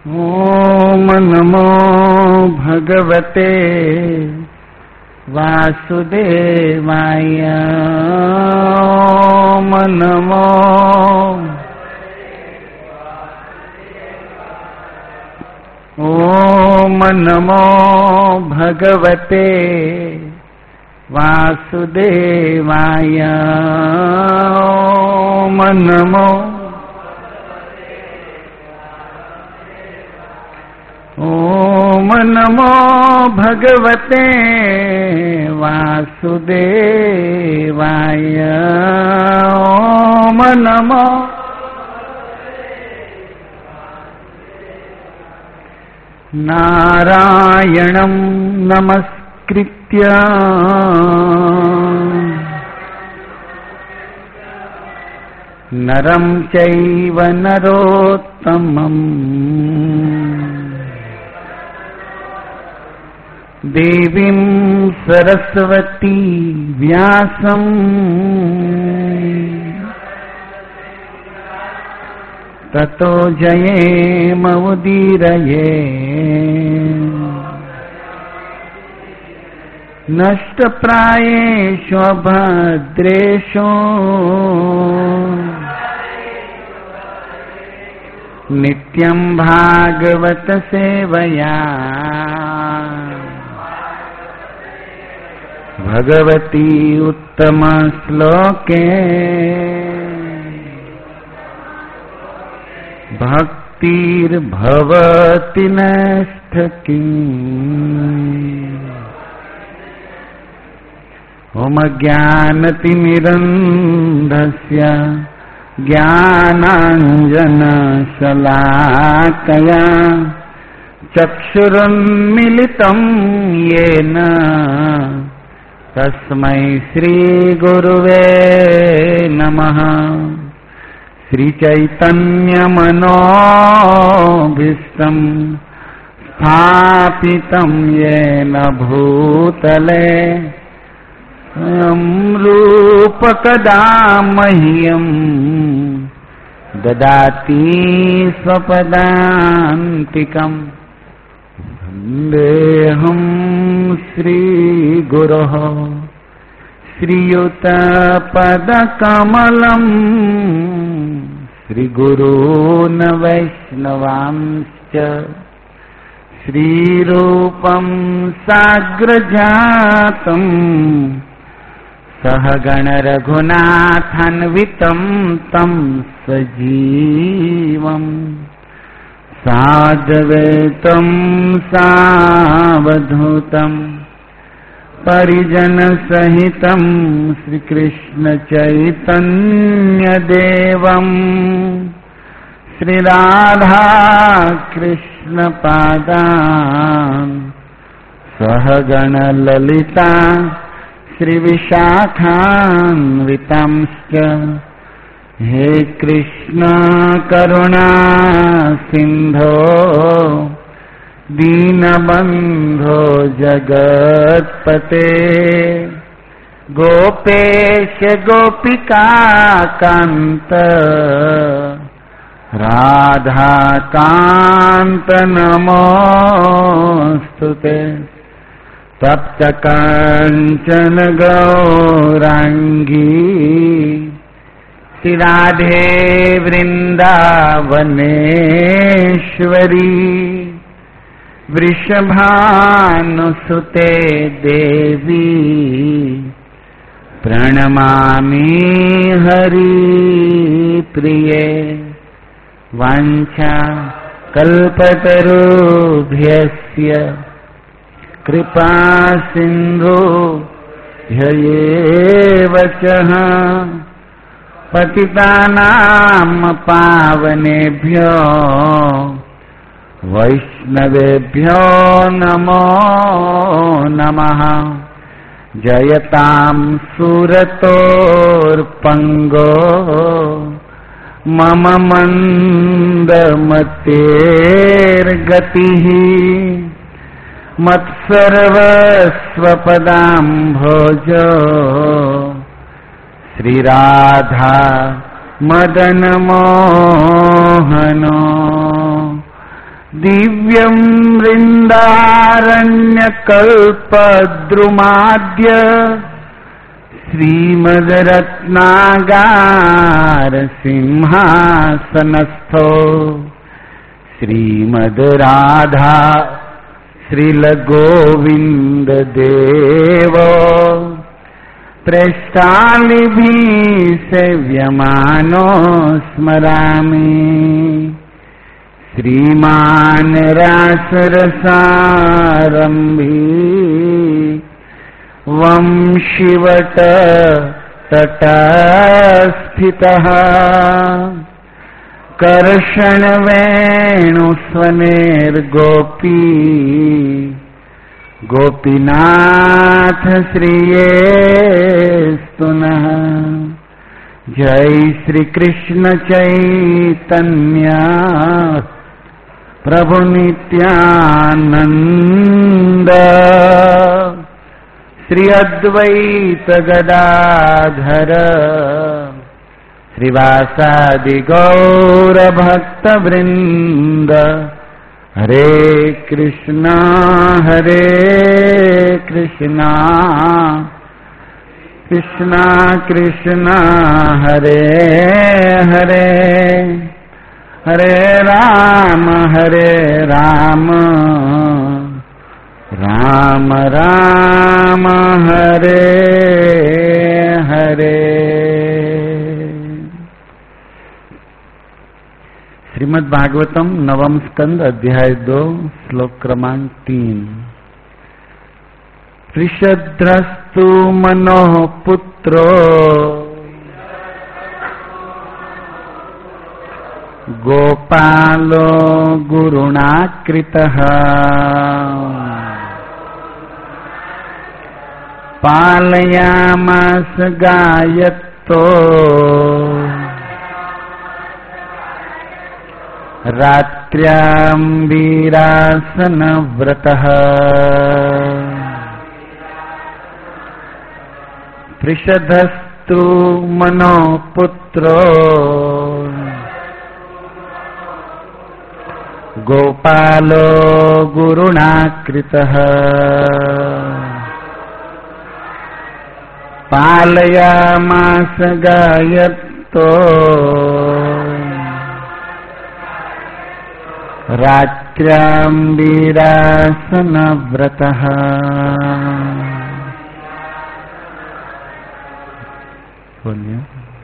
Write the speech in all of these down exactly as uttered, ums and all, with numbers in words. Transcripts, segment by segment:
ओम नमो भगवते वासुदेवाय। ओम नमो ओम नमो भगवते वासुदेवाय। ओम नमो ओम नमो भगवते वासुदेवाय। ओम नमो नारायणं नमस्कृत्य नरं चैव नरोत्तमम् देवीं सरस्वती व्यासं ततो जयेमुदीरये। नष्टप्रायेषु अभद्रेषु नित्यं भागवत सेवया भगवती उत्तम श्लोके भक्तिर्भवति नष्टकी। ओम ज्ञानतिमिरन्धस्य ज्ञानाञ्जनशलाकया चक्षुरुन्मिलितं येन तस्मै श्रीगुरुवे नमः। श्रीचैतन्यमनोभीष्टं स्थापितं येन भूतले स्वयं रूपकदा मह्यं ददाति स्वपदान्तिकम्। वन्देऽहं श्रीगुरोः श्रीयुतपदकमलं श्रीगुरून् वैष्णवांश्च श्रीरूपं साग्रजातं सहगण रघुनाथान्वितं तं सजीवम् साद्वैतं सावधूतं परिजनसहितं श्रीकृष्णचैतन्यदेवम् श्रीराधा कृष्णपादान् सहगण ललिता श्रीविशाखान्वितांश्च। हे कृष्ण करुणा सिंधो दीनबंधो जगत्पते गोपेश गोपिका कांत राधा कांत नमोस्तुते। तप्त कांचन गौरांगी राधे वृंदावनेश्वरी वृषभानुसुते देवी प्रणमामि हरिप्रिये। वाञ्छा कल्पतरुभ्यस्य कृपा सिन्धु ह्येव च पतितानां पावनेभ्यो वैष्णवेभ्यो नमो नमः। जयतां सुरतोर्पंगो मम मंदमतेर्गतिः मत्सर्वस्वपदाम्भोजो श्रीराधा मदन मोहनो दिव्यं वृन्दारण्यकल्पद्रुमाद्य श्रीमद्रत्नागार सिंहासनस्थो श्रीमद्राधा श्रीलगोविन्ददेवो प्रेष्ठालिभिः सेव्यमानो स्मरामि। श्रीमान् रासरसारम्भी वंशिवट तटस्थितः कर्षणवेणुस्वनेर्गोपी गोपीनाथ श्रियेस्तु नः। जय श्री कृष्ण चैतन्य प्रभु नित्यानंद श्री अद्वैत गदाधर श्रीवासादि गौर भक्त वृंद। हरे कृष्णा हरे कृष्णा कृष्णा कृष्णा हरे हरे हरे राम हरे राम राम राम हरे हरे। श्रीमद् भागवतम नवम स्कंद अध्याय दो श्लोक क्रमांक तीन। पृषद्रस्तु मनोः पुत्रो गोपालो गुरुणा कृतः पालयामास गायत्तो रात्र्यां वीरासनव्रतः। पृषदस्तु मनो पुत्रो गोपालो गुरुणा कृतः पालयामास गायत्तो रात्र्यां वीरासनव्रतः। बोलिए।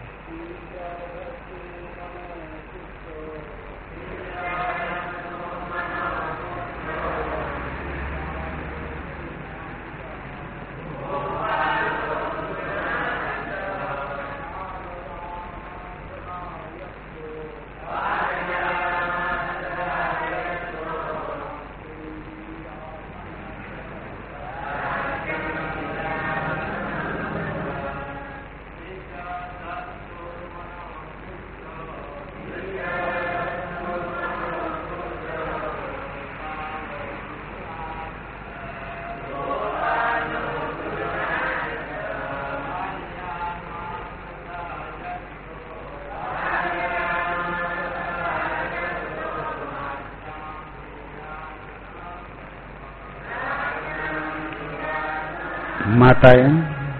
माताएं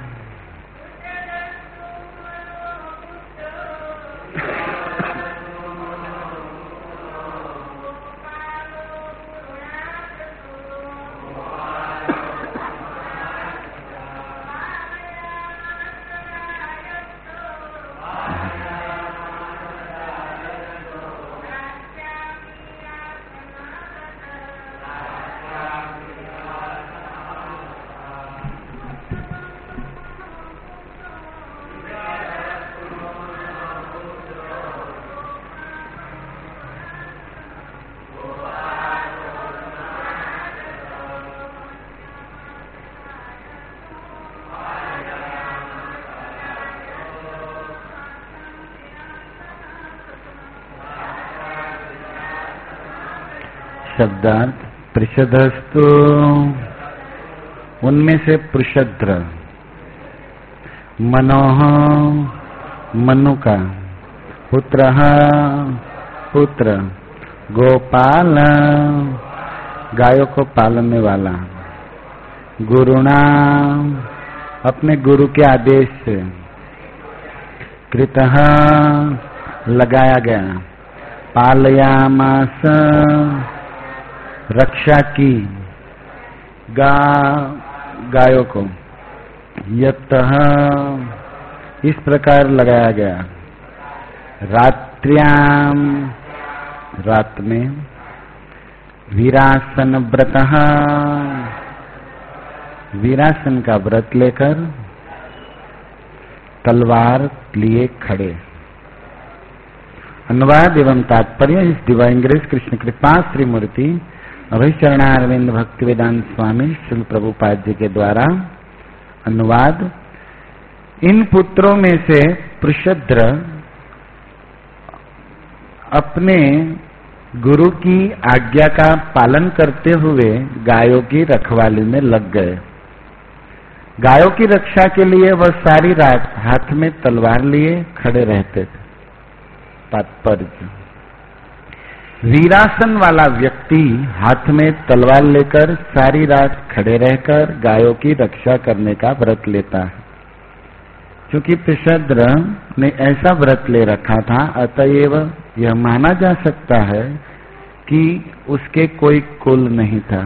शब्दार्थ पृषदस्तु उनमें से पृषद्र मनोह मनु का पुत्र पुत्र गोपाल, गायों को पालने वाला। गुरुणा, अपने गुरु के आदेश से। कृतः, लगाया गया। पालयामास, रक्षा की, गा गायों को। यतः, इस प्रकार लगाया गया। रात्र्याम, रात में। वीरासन व्रतः, वीरासन का व्रत लेकर तलवार लिए खड़े। अनुवाद एवं तात्पर्य इस डिवाइन ग्रेस कृष्ण कृपा श्री मूर्ति अभय चरणारविंद भक्ति वेदांत स्वामी श्री प्रभुपाद जी के द्वारा अनुवाद। इन पुत्रों में से पृषद्र अपने गुरु की आज्ञा का पालन करते हुए गायों की रखवाली में लग गए। गायों की रक्षा के लिए वह सारी रात हाथ में तलवार लिए खड़े रहते थे। तात्पर्य, वीरासन वाला व्यक्ति हाथ में तलवार लेकर सारी रात खड़े रहकर गायों की रक्षा करने का व्रत लेता है। क्योंकि पृषद्र ने ऐसा व्रत ले रखा था, अतएव यह माना जा सकता है कि उसके कोई कुल नहीं था।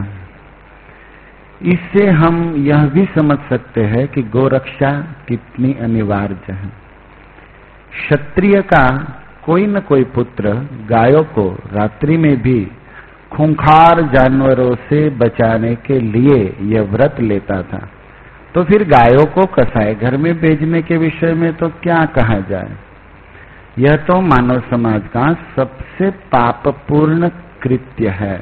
इससे हम यह भी समझ सकते हैं कि गोरक्षा कितनी अनिवार्य है। क्षत्रिय का कोई न कोई पुत्र गायों को रात्रि में भी खूंखार जानवरों से बचाने के लिए यह व्रत लेता था। तो फिर गायों को कसाई घर में भेजने के विषय में तो क्या कहा जाए। यह तो मानव समाज का सबसे पापपूर्ण कृत्य है।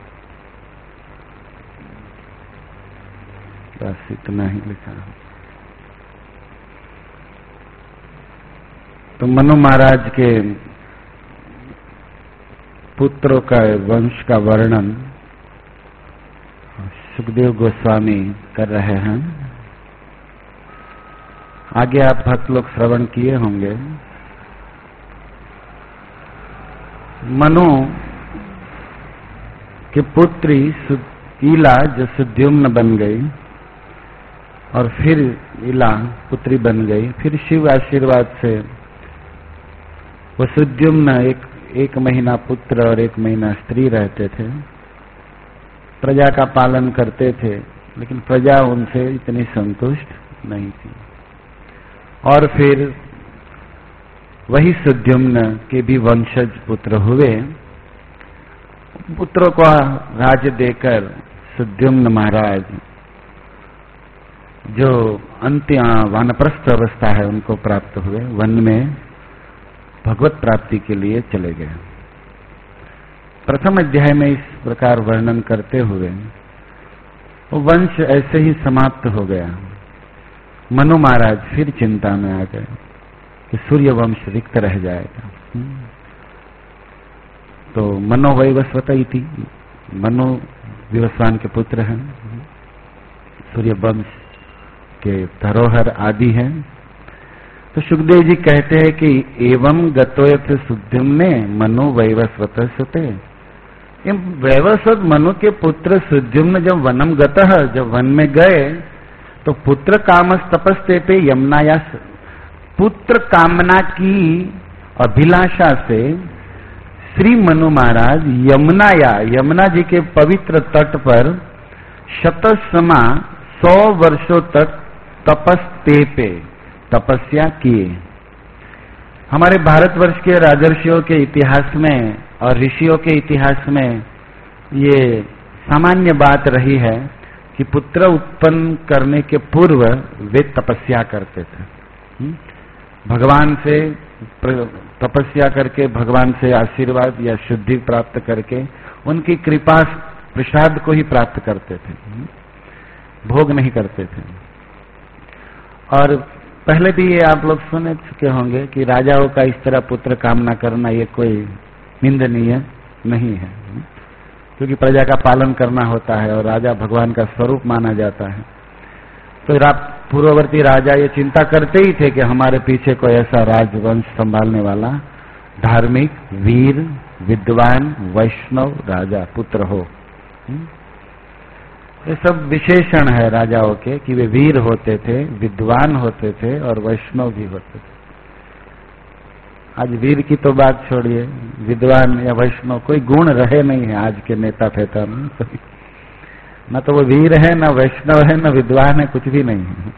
बस इतना ही लिखा। तो मनु महाराज के पुत्रों का वंश का वर्णन सुखदेव गोस्वामी कर रहे हैं। आगे आप भक्त लोग श्रवण किए होंगे। मनु की पुत्री ईला जो सुद्युम्न बन गई और फिर ईला पुत्री बन गई। फिर शिव आशीर्वाद से वो सुद्युम्न एक एक महीना पुत्र और एक महीना स्त्री रहते थे। प्रजा का पालन करते थे, लेकिन प्रजा उनसे इतनी संतुष्ट नहीं थी। और फिर वही सुद्युम्न के भी वंशज पुत्र हुए। पुत्रों को राज्य देकर सुद्युम्न महाराज जो अंत्य वानप्रस्थ अवस्था है उनको प्राप्त हुए। वन में भगवत प्राप्ति के लिए चले गए। प्रथम अध्याय में इस प्रकार वर्णन करते हुए वो वंश ऐसे ही समाप्त हो गया। मनु महाराज फिर चिंता में आ गए कि सूर्य वंश रिक्त रह जाएगा। तो मनो वैवस्वत थी, मनु विवस्वान के पुत्र हैं, सूर्य वंश के धरोहर आदि हैं। तो सुखदेव जी कहते हैं कि एवं गतोयथ सुद्युम्ने मनु वैवस्वत सुते। वैवस्वत मनु के पुत्र सुद्युम्न जब वनम गतः, जब वन में गए तो पुत्र कामस तपस्ते पे यमुनाया, पुत्र कामना की अभिलाषा से श्री मनु महाराज यमुनाया, यमुना जी के पवित्र तट पर शतसमा सौ वर्षों तक तपस्ते पे तपस्या किए। हमारे भारतवर्ष के राजर्षियों के इतिहास में और ऋषियों के इतिहास में ये सामान्य बात रही है कि पुत्र उत्पन्न करने के पूर्व वे तपस्या करते थे। भगवान से तपस्या करके भगवान से आशीर्वाद या शुद्धि प्राप्त करके उनकी कृपा प्रसाद को ही प्राप्त करते थे, भोग नहीं करते थे। और पहले भी ये आप लोग सुने चुके होंगे कि राजाओं का इस तरह पुत्र कामना करना ये कोई निंदनीय नहीं है, क्योंकि प्रजा का पालन करना होता है और राजा भगवान का स्वरूप माना जाता है। तो पूर्ववर्ती राजा ये चिंता करते ही थे कि हमारे पीछे कोई ऐसा राजवंश संभालने वाला धार्मिक वीर विद्वान, वैष्णव, राजा, पुत्र हो। ये सब विशेषण है राजाओं के कि वे वीर होते थे, विद्वान होते थे और वैष्णव भी होते थे। आज वीर की तो बात छोड़िए, विद्वान या वैष्णव कोई गुण रहे नहीं है आज के नेता फेता में। न तो वो वीर है, न वैष्णव है, न विद्वान है, कुछ भी नहीं है।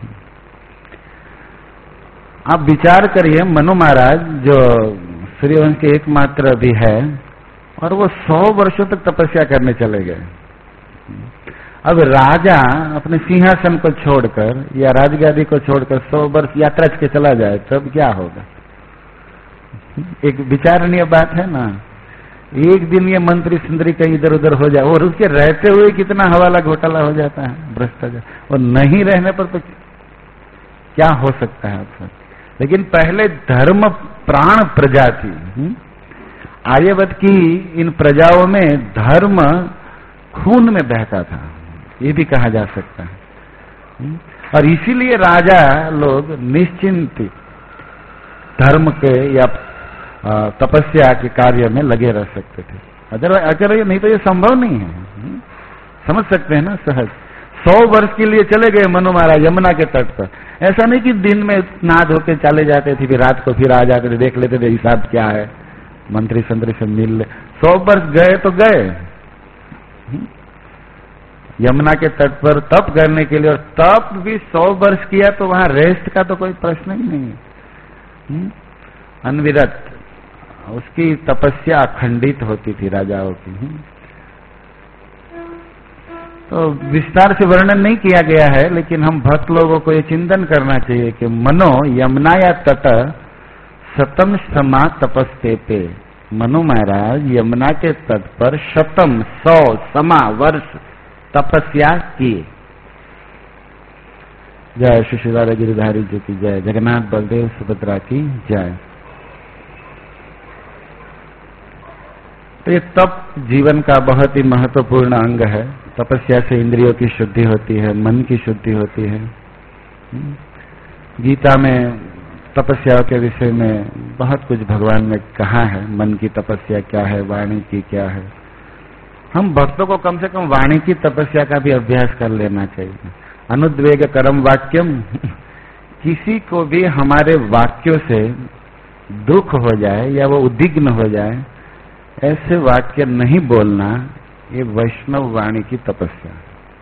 आप विचार करिए, मनु महाराज जो सूर्यवंश के एकमात्र भी है और वो सौ वर्षों तक तपस्या करने चले गए। अब राजा अपने सिंहासन को छोड़कर या राजगादी को छोड़कर सौ वर्ष यात्रा के चला जाए तब क्या होगा? एक विचारणीय बात है ना। एक दिन ये मंत्री सुंदरी कहीं इधर उधर हो जाए और उसके रहते हुए कितना हवाला घोटाला हो जाता है, भ्रष्टाचार, और नहीं रहने पर तो क्या हो सकता है आपका। लेकिन पहले धर्म प्राण प्रजा थी। आर्यवत की इन प्रजाओं में धर्म खून में बहता था, ये भी कहा जा सकता है। और इसीलिए राजा लोग निश्चिंत धर्म के या तपस्या के कार्य में लगे रह सकते थे। अगर अगर ये नहीं तो ये संभव नहीं है। समझ सकते हैं ना सहज। सौ वर्ष के लिए चले गए मनु महाराज यमुना के तट पर। ऐसा नहीं कि दिन में नहा धो के चले जाते थे, फिर रात को फिर आ जाते थे, देख लेते थे हिसाब क्या है, मंत्री संतरी से मिल ले। सौ वर्ष गए तो गए यमुना के तट पर तप करने के लिए, और तप भी सौ वर्ष किया तो वहां रेस्ट का तो कोई प्रश्न ही नहीं है। अनविरत उसकी तपस्या अखंडित होती थी राजाओं की। तो विस्तार से वर्णन नहीं किया गया है, लेकिन हम भक्त लोगों को ये चिंतन करना चाहिए कि मनो यमुना या तट शतम समा तपस्ते पे। मनु महाराज यमुना के तट पर शतम सौ समा वर्ष तपस्या किए। जय श्री श्री राधा गिरिधारी जी की जय, जगन्नाथ बलदेव सुभद्रा की जय। तो ये तप जीवन का बहुत ही महत्वपूर्ण अंग है। तपस्या से इंद्रियों की शुद्धि होती है, मन की शुद्धि होती है। गीता में तपस्या के विषय में बहुत कुछ भगवान ने कहा है। मन की तपस्या क्या है, वाणी की क्या है। हम भक्तों को कम से कम वाणी की तपस्या का भी अभ्यास कर लेना चाहिए। अनुद्वेग करम वाक्यम, किसी को भी हमारे वाक्यों से दुख हो जाए या वो उद्विग्न हो जाए, ऐसे वाक्य नहीं बोलना, ये वैष्णव वाणी की तपस्या।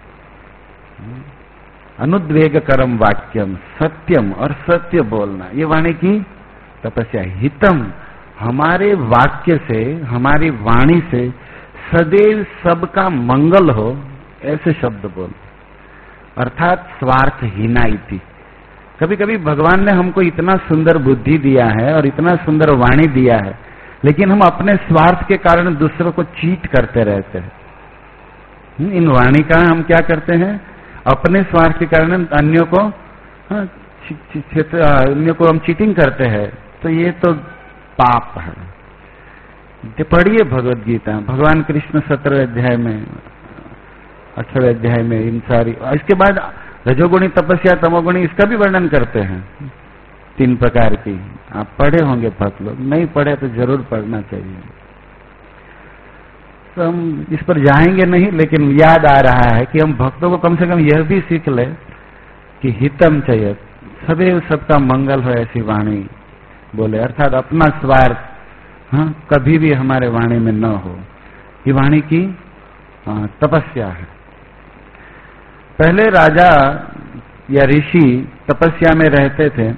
अनुद्वेग करम वाक्यम, सत्यम और सत्य बोलना, ये वाणी की तपस्या। हितम, हमारे वाक्य से, हमारी वाणी से सदैव सबका मंगल हो, ऐसे शब्द बोल, अर्थात स्वार्थहीना इति। कभी कभी भगवान ने हमको इतना सुंदर बुद्धि दिया है और इतना सुंदर वाणी दिया है, लेकिन हम अपने स्वार्थ के कारण दूसरों को चीट करते रहते हैं। इन वाणी का हम क्या करते हैं, अपने स्वार्थ के कारण अन्यों को अन्यों को हम चीटिंग करते हैं। तो ये तो पाप है। पढ़िए भगवद गीता, भगवान कृष्ण सत्रह अध्याय में, अठारह अध्याय में इन सारी, इसके बाद रजोगुणी तपस्या, तमोगुणी, इसका भी वर्णन करते हैं तीन प्रकार की। आप पढ़े होंगे भक्त लोग, नहीं पढ़े तो जरूर पढ़ना चाहिए। तो हम इस पर जाएंगे नहीं, लेकिन याद आ रहा है कि हम भक्तों को कम से कम यह भी सीख ले कि हितम चाहिए, सदैव सबका मंगल हो, ऐसी वाणी बोले। अर्थात अपना स्वार्थ हाँ कभी भी हमारे वाणी में न हो। ये वाणी की हाँ, तपस्या है। पहले राजा या ऋषि तपस्या में रहते थे।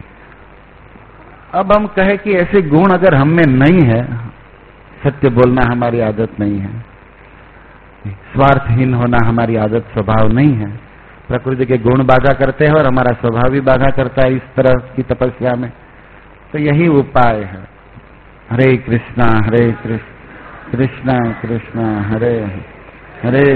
अब हम कहें कि ऐसे गुण अगर हम में नहीं है, सत्य बोलना हमारी आदत नहीं है, स्वार्थहीन होना हमारी आदत स्वभाव नहीं है, प्रकृति के गुण बाधा करते हैं और हमारा स्वभाव भी बाधा करता है इस तरह की तपस्या में, तो यही उपाय है। हरे कृष्णा हरे कृष्ण कृष्णा कृष्णा हरे हरे।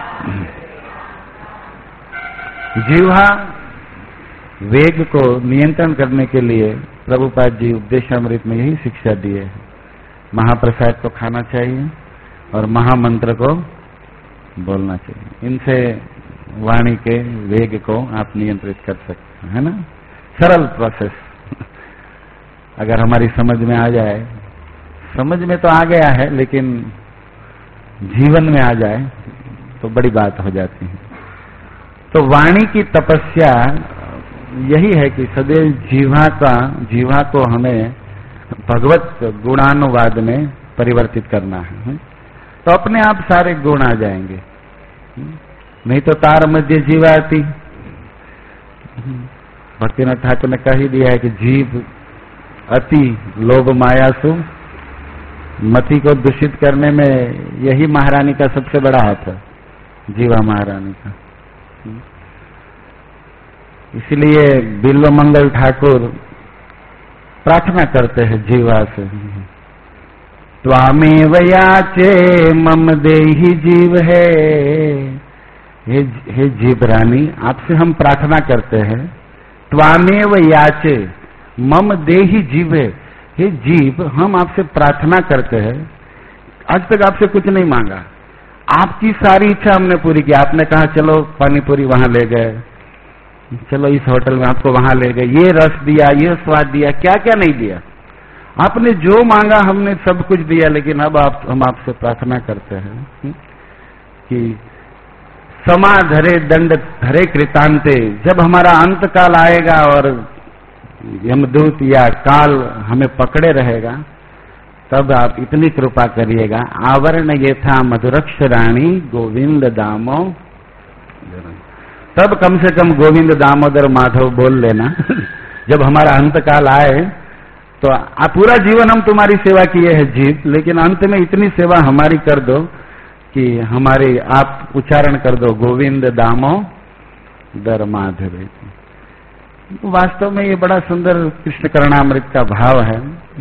जीवा वेग को नियंत्रण करने के लिए प्रभुपाद जी उपदेशामृत में यही शिक्षा दिए है। महाप्रसाद को खाना चाहिए और महामंत्र को बोलना चाहिए। इनसे वाणी के वेग को आप नियंत्रित कर सकते हैं, है ना। सरल प्रोसेस अगर हमारी समझ में आ जाए, समझ में तो आ गया है, लेकिन जीवन में आ जाए तो बड़ी बात हो जाती है। तो वाणी की तपस्या यही है कि सदैव जीवा का जीवा को हमें भगवत गुणानुवाद में परिवर्तित करना है, तो अपने आप सारे गुण आ जाएंगे। नहीं तो तार मध्य जीवाती, भक्तिनाथ ठाकुर ने कह ही दिया है कि जीव अति लोभ मायासु मति को दूषित करने में यही महारानी का सबसे बड़ा हाथ है, जीवा महारानी का। इसलिए बिल्व मंगल ठाकुर प्रार्थना करते हैं जीवा से, त्वामेव याचे मम देहि जीव है। हे, हे जीव रानी, आपसे हम प्रार्थना करते हैं, त्वामेव याचे मम देहि जीव है। हे जीव, हम आपसे प्रार्थना करते हैं, आज तक आपसे कुछ नहीं मांगा, आपकी सारी इच्छा हमने पूरी की। आपने कहा चलो पानी पूरी वहां ले गए, चलो इस होटल में आपको वहां ले गए, ये रस दिया, ये स्वाद दिया, क्या क्या नहीं दिया। आपने जो मांगा हमने सब कुछ दिया, लेकिन अब आप हम आपसे प्रार्थना करते हैं कि समा धरे दंड धरे कृतांते, जब हमारा अंत काल आएगा और यमदूत या काल हमें पकड़े रहेगा, तब आप इतनी कृपा करिएगा, आवरण ये था मधुरक्ष रानी गोविंद दामो, तब कम से कम गोविंद दामोदर माधव बोल लेना। जब हमारा अंत काल आए तो आ, पूरा जीवन हम तुम्हारी सेवा किए हैं जीव, लेकिन अंत में इतनी सेवा हमारी कर दो कि हमारी आप उच्चारण कर दो गोविंद दामोदर माधव। वास्तव में ये बड़ा सुंदर कृष्ण करुणामृत का भाव है।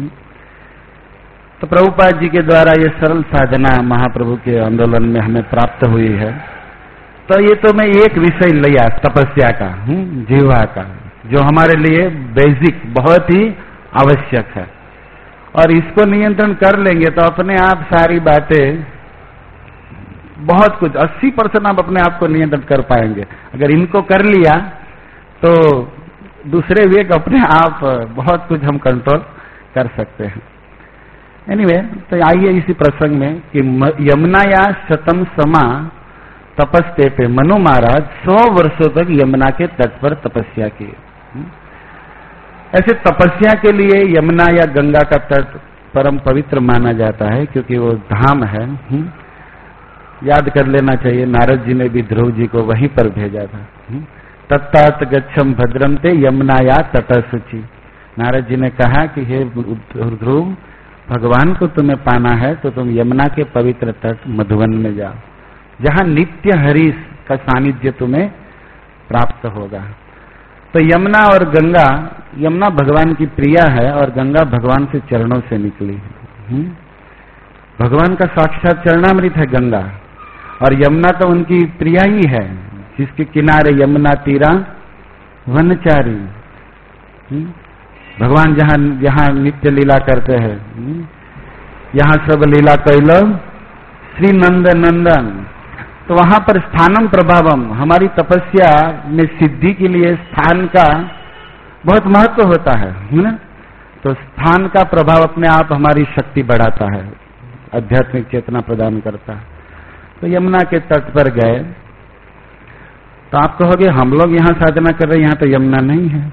तो प्रभुपाद जी के द्वारा ये सरल साधना महाप्रभु के आंदोलन में हमें प्राप्त हुई है। तो ये तो मैं एक विषय लिया तपस्या का, जीवा का, जो हमारे लिए बेसिक बहुत ही आवश्यक है, और इसको नियंत्रण कर लेंगे तो अपने आप सारी बातें बहुत कुछ अस्सी परसेंट आप अपने आप को नियंत्रण कर पाएंगे। अगर इनको कर लिया तो दूसरे वेग अपने आप बहुत कुछ हम कंट्रोल कर सकते हैं। एनीवे anyway, तो आइए इसी प्रसंग में कि यमुना या शतम समा तपस्ते पे मनु महाराज सौ वर्षों तक यमुना के तट पर तपस्या किए। ऐसे तपस्या के लिए यमुना या गंगा का तट परम पवित्र माना जाता है, क्योंकि वो धाम है। याद कर लेना चाहिए, नारद जी ने भी ध्रुव जी को वहीं पर भेजा था। तत्तात गच्छम भद्रम ते यमुनाया तटसुचि। नारद जी ने कहा कि हे ध्रुव, भगवान को तुम्हें पाना है तो तुम यमुना के पवित्र तट मधुवन में जाओ, जहां नित्य हरि का सानिध्य तुम्हें प्राप्त होगा। तो यमुना और गंगा, यमुना भगवान की प्रिया है और गंगा भगवान से चरणों से निकली है। भगवान का साक्षात चरणामृत है गंगा, और यमुना तो उनकी प्रिया ही है, जिसके किनारे यमुना तीरा वनचारी। भगवान जहां जहां नित्य लीला करते हैं, यहाँ सब लीला कैलो श्री नंद नंदन। तो वहां पर स्थानम प्रभावम, हमारी तपस्या में सिद्धि के लिए स्थान का बहुत महत्व होता है, है ना। तो स्थान का प्रभाव अपने आप हमारी शक्ति बढ़ाता है, आध्यात्मिक चेतना प्रदान करता है। तो यमुना के तट पर गए तो आप कहोगे हम लोग यहाँ साधना कर रहे हैं, यहाँ तो यमुना नहीं है।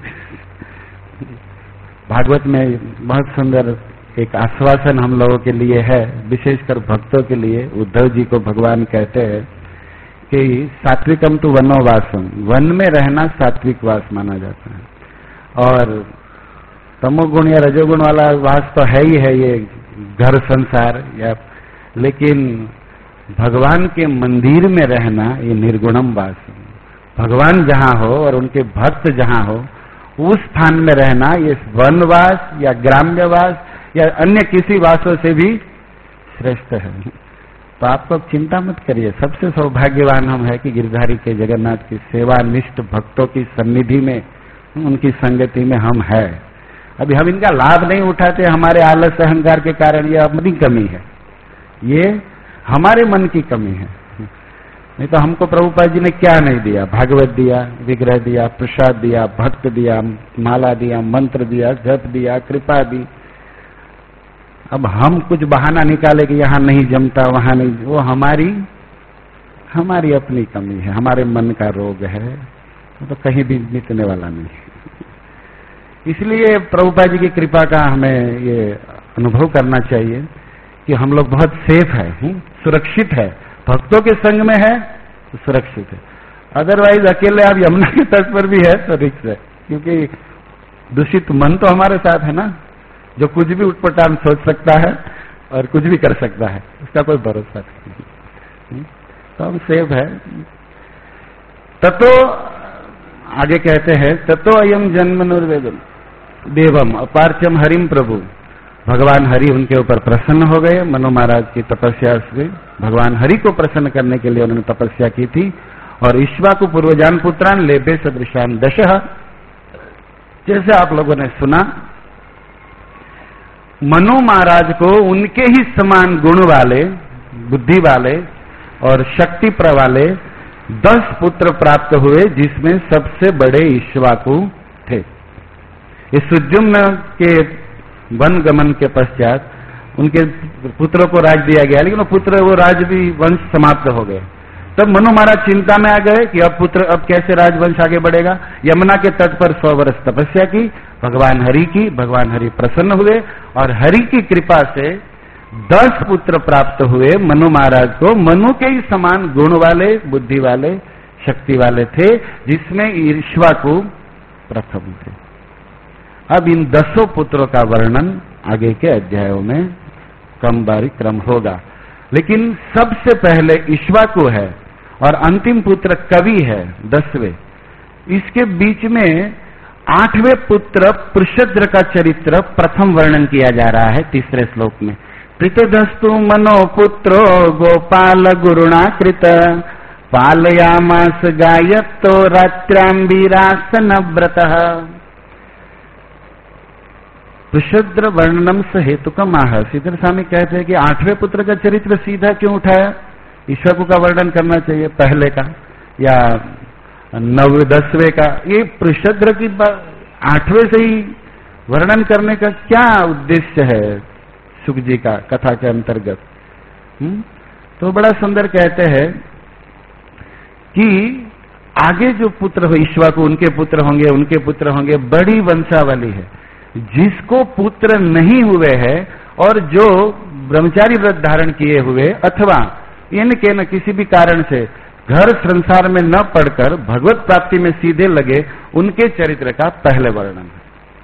भागवत में बहुत सुंदर एक आश्वासन हम लोगों के लिए है, विशेषकर भक्तों के लिए। उद्धव जी को भगवान कहते हैं कि सात्विकम तो वनोवासम, वन में रहना सात्विक वास माना जाता है, और तमोगुण या रजोगुण वाला वास तो है ही है, ये घर संसार या, लेकिन भगवान के मंदिर में रहना ये निर्गुणम वास। भगवान जहां हो और उनके भक्त जहां हो, उस स्थान में रहना ये वनवास या ग्राम्यवास या अन्य किसी वासों से भी श्रेष्ठ है। तो आपको चिंता मत करिए, सबसे सौभाग्यवान हम है कि गिरधारी के जगन्नाथ की सेवानिष्ठ भक्तों की सन्निधि में, उनकी संगति में हम है। अभी हम इनका लाभ नहीं उठाते, हमारे आलस अहंकार के कारण, ये अपनी कमी है, ये हमारे मन की कमी है। नहीं तो हमको प्रभुपाद जी ने क्या नहीं दिया, भागवत दिया, विग्रह दिया, प्रसाद दिया, भक्त दिया, माला दिया, मंत्र दिया, जप दिया, कृपा दी, अब हम कुछ बहाना निकाले कि यहाँ नहीं जमता, वहां नहीं, वो हमारी हमारी अपनी कमी है, हमारे मन का रोग है, वो तो कहीं भी मिटने वाला नहीं। इसलिए प्रभुपाद जी की कृपा का हमें ये अनुभव करना चाहिए कि हम लोग बहुत सेफ है, सुरक्षित है, भक्तों के संग में है तो सुरक्षित है। अदरवाइज अकेले आप यमुना के तट पर भी है तो रिस्क है, क्योंकि दूषित मन तो हमारे साथ है ना, जो कुछ भी उठपटांग सोच सकता है और कुछ भी कर सकता है, उसका कोई भरोसा नहीं। तो हम सेफ है। ततो आगे कहते हैं, ततो अयम जन्म निर्वेदम देवम अपार्चम हरिम प्रभु। भगवान हरि उनके ऊपर प्रसन्न हो गए। मनु महाराज की तपस्या से भगवान हरि को प्रसन्न करने के लिए उन्होंने तपस्या की थी। और ईश्वाकु पूर्वजान पुत्रान लेबे सदृशान दशः, जैसे आप लोगों ने सुना, मनु महाराज को उनके ही समान गुण वाले, बुद्धि वाले और शक्ति वाले दस पुत्र प्राप्त हुए, जिसमें सबसे बड़े ईश्वाकु थे। इस सुद्युम्न के वन गमन के पश्चात उनके पुत्रों को राज दिया गया, लेकिन वो पुत्र वो राज भी वंश समाप्त हो गए। तब मनु महाराज चिंता में आ गए कि अब पुत्र अब कैसे राजवंश आगे बढ़ेगा। यमुना के तट पर सौ वर्ष तपस्या की, भगवान हरि की, भगवान हरि प्रसन्न हुए और हरि की कृपा से दस पुत्र प्राप्त हुए मनु महाराज को। मनु के ही समान गुण वाले, बुद्धि वाले, शक्ति वाले थे, जिसमें ईश्वाकु प्रथम थे। अब इन दसों पुत्रों का वर्णन आगे के अध्यायों में क्रम बारी क्रम होगा, लेकिन सबसे पहले ईश्वाकु है और अंतिम पुत्र कवि है, दसवें। इसके बीच में आठवें पुत्र पृषद्र का चरित्र प्रथम वर्णन किया जा रहा है तीसरे श्लोक में। कृतदस्तु मनो पुत्रो गोपाल गुरुणा कृत पालयामास गायत्तो रात्रांबीरासन व्रतः। पृषद्र वर्णनम स हेतुकम आह। श्रीधर स्वामी कहते हैं कि आठवें पुत्र का चरित्र सीधा क्यों उठाया, ईश्वाकु का वर्णन करना चाहिए पहले का या नवे दसवें का। ये पृषद्र की आठवें से ही वर्णन करने का क्या उद्देश्य है सुख जी का कथा के अंतर्गत? हुँ? तो बड़ा सुंदर कहते हैं कि आगे जो पुत्र हो ईश्वाकु, उनके पुत्र होंगे, उनके पुत्र होंगे, बड़ी वंशावली है। जिसको पुत्र नहीं हुए हैं और जो ब्रह्मचारी व्रत धारण किए हुए अथवा इनके न किसी भी कारण से घर संसार में न पढ़कर भगवत प्राप्ति में सीधे लगे, उनके चरित्र का पहले वर्णन है।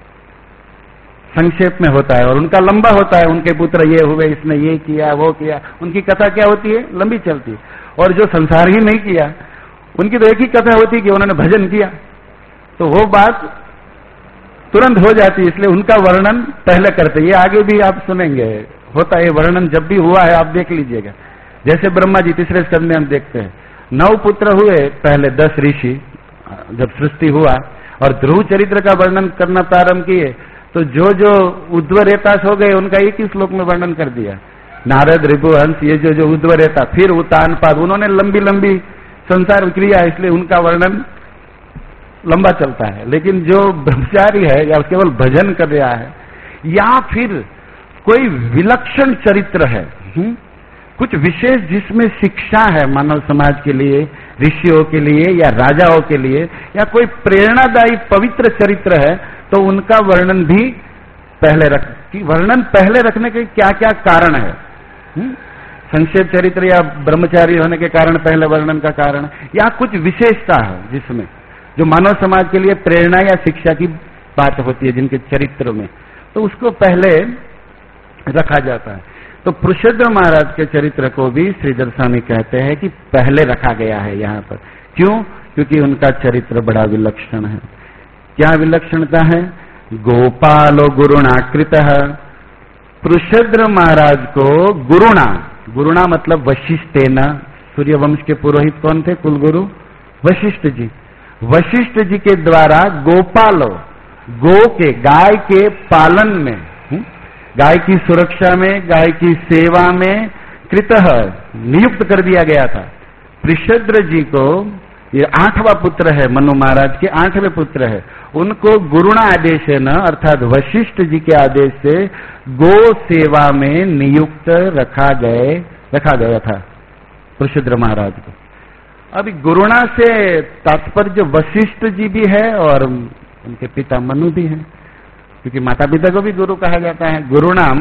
संक्षेप में होता है और उनका लंबा होता है। उनके पुत्र ये हुए, इसने ये किया, वो किया, उनकी कथा क्या होती है? लंबी चलती है। और जो संसार ही नहीं किया, उनकी तो एक ही कथा होती है कि उन्होंने भजन किया, तो वो बात तुरंत हो जाती है। इसलिए उनका वर्णन पहले करते। ये आगे भी आप सुनेंगे, होता है वर्णन, जब भी हुआ है आप देख लीजिएगा। जैसे ब्रह्मा जी तीसरे स्कंद में हम देखते हैं, नौ पुत्र हुए, पहले दस ऋषि जब सृष्टि हुआ और ध्रुव चरित्र का वर्णन करना प्रारंभ किए, तो जो जो उद्वरेतास हो गए उनका एक ही श्लोक में वर्णन कर दिया। नारद, ऋभुहंस, ये जो जो उद्वरेता, फिर उतानपाद, उन्होंने लंबी लंबी संसार क्रिया, इसलिए उनका वर्णन लंबा चलता है। लेकिन जो ब्रह्मचारी है या केवल भजन कर रहा है या फिर कोई विलक्षण चरित्र है, हुँ? कुछ विशेष जिसमें शिक्षा है मानव समाज के लिए, ऋषियों के लिए या राजाओं के लिए, या कोई प्रेरणादायी पवित्र चरित्र है, तो उनका वर्णन भी पहले रख कि वर्णन पहले रखने के क्या क्या कारण है। हुँ? संक्षेप चरित्र या ब्रह्मचारी होने के कारण पहले वर्णन का कारण, या कुछ विशेषता है जिसमें जो मानव समाज के लिए प्रेरणा या शिक्षा की बात होती है जिनके चरित्र में, तो उसको पहले रखा जाता है। तो पृषद्र महाराज के चरित्र को भी श्रीधर स्वामी कहते हैं कि पहले रखा गया है यहाँ पर। क्यों? क्योंकि उनका चरित्र बड़ा विलक्षण है। क्या विलक्षणता है? गोपालो गुरुणाकृत। पृषद्र महाराज को गुरुणा, गुरुणा मतलब वशिष्ठेन, सूर्यवंश के पुरोहित कौन थे? कुलगुरु वशिष्ठ जी। वशिष्ठ जी के द्वारा गोपालो, गो के, गाय के पालन में, गाय की सुरक्षा में, गाय की सेवा में कृतः नियुक्त कर दिया गया था। पृषद्र जी को ये आठवां पुत्र है, मनु महाराज के आठवें पुत्र है। उनको गुरुणा आदेश है न, अर्थात वशिष्ठ जी के आदेश से गो सेवा में नियुक्त रखा गए रखा गया था पुरुषोत्तम महाराज को। अभी गुरुणा से तात्पर्य वशिष्ठ जी भी है और उनके पिता मनु भी हैं, क्योंकि माता पिता को भी गुरु कहा जाता है। गुरुणाम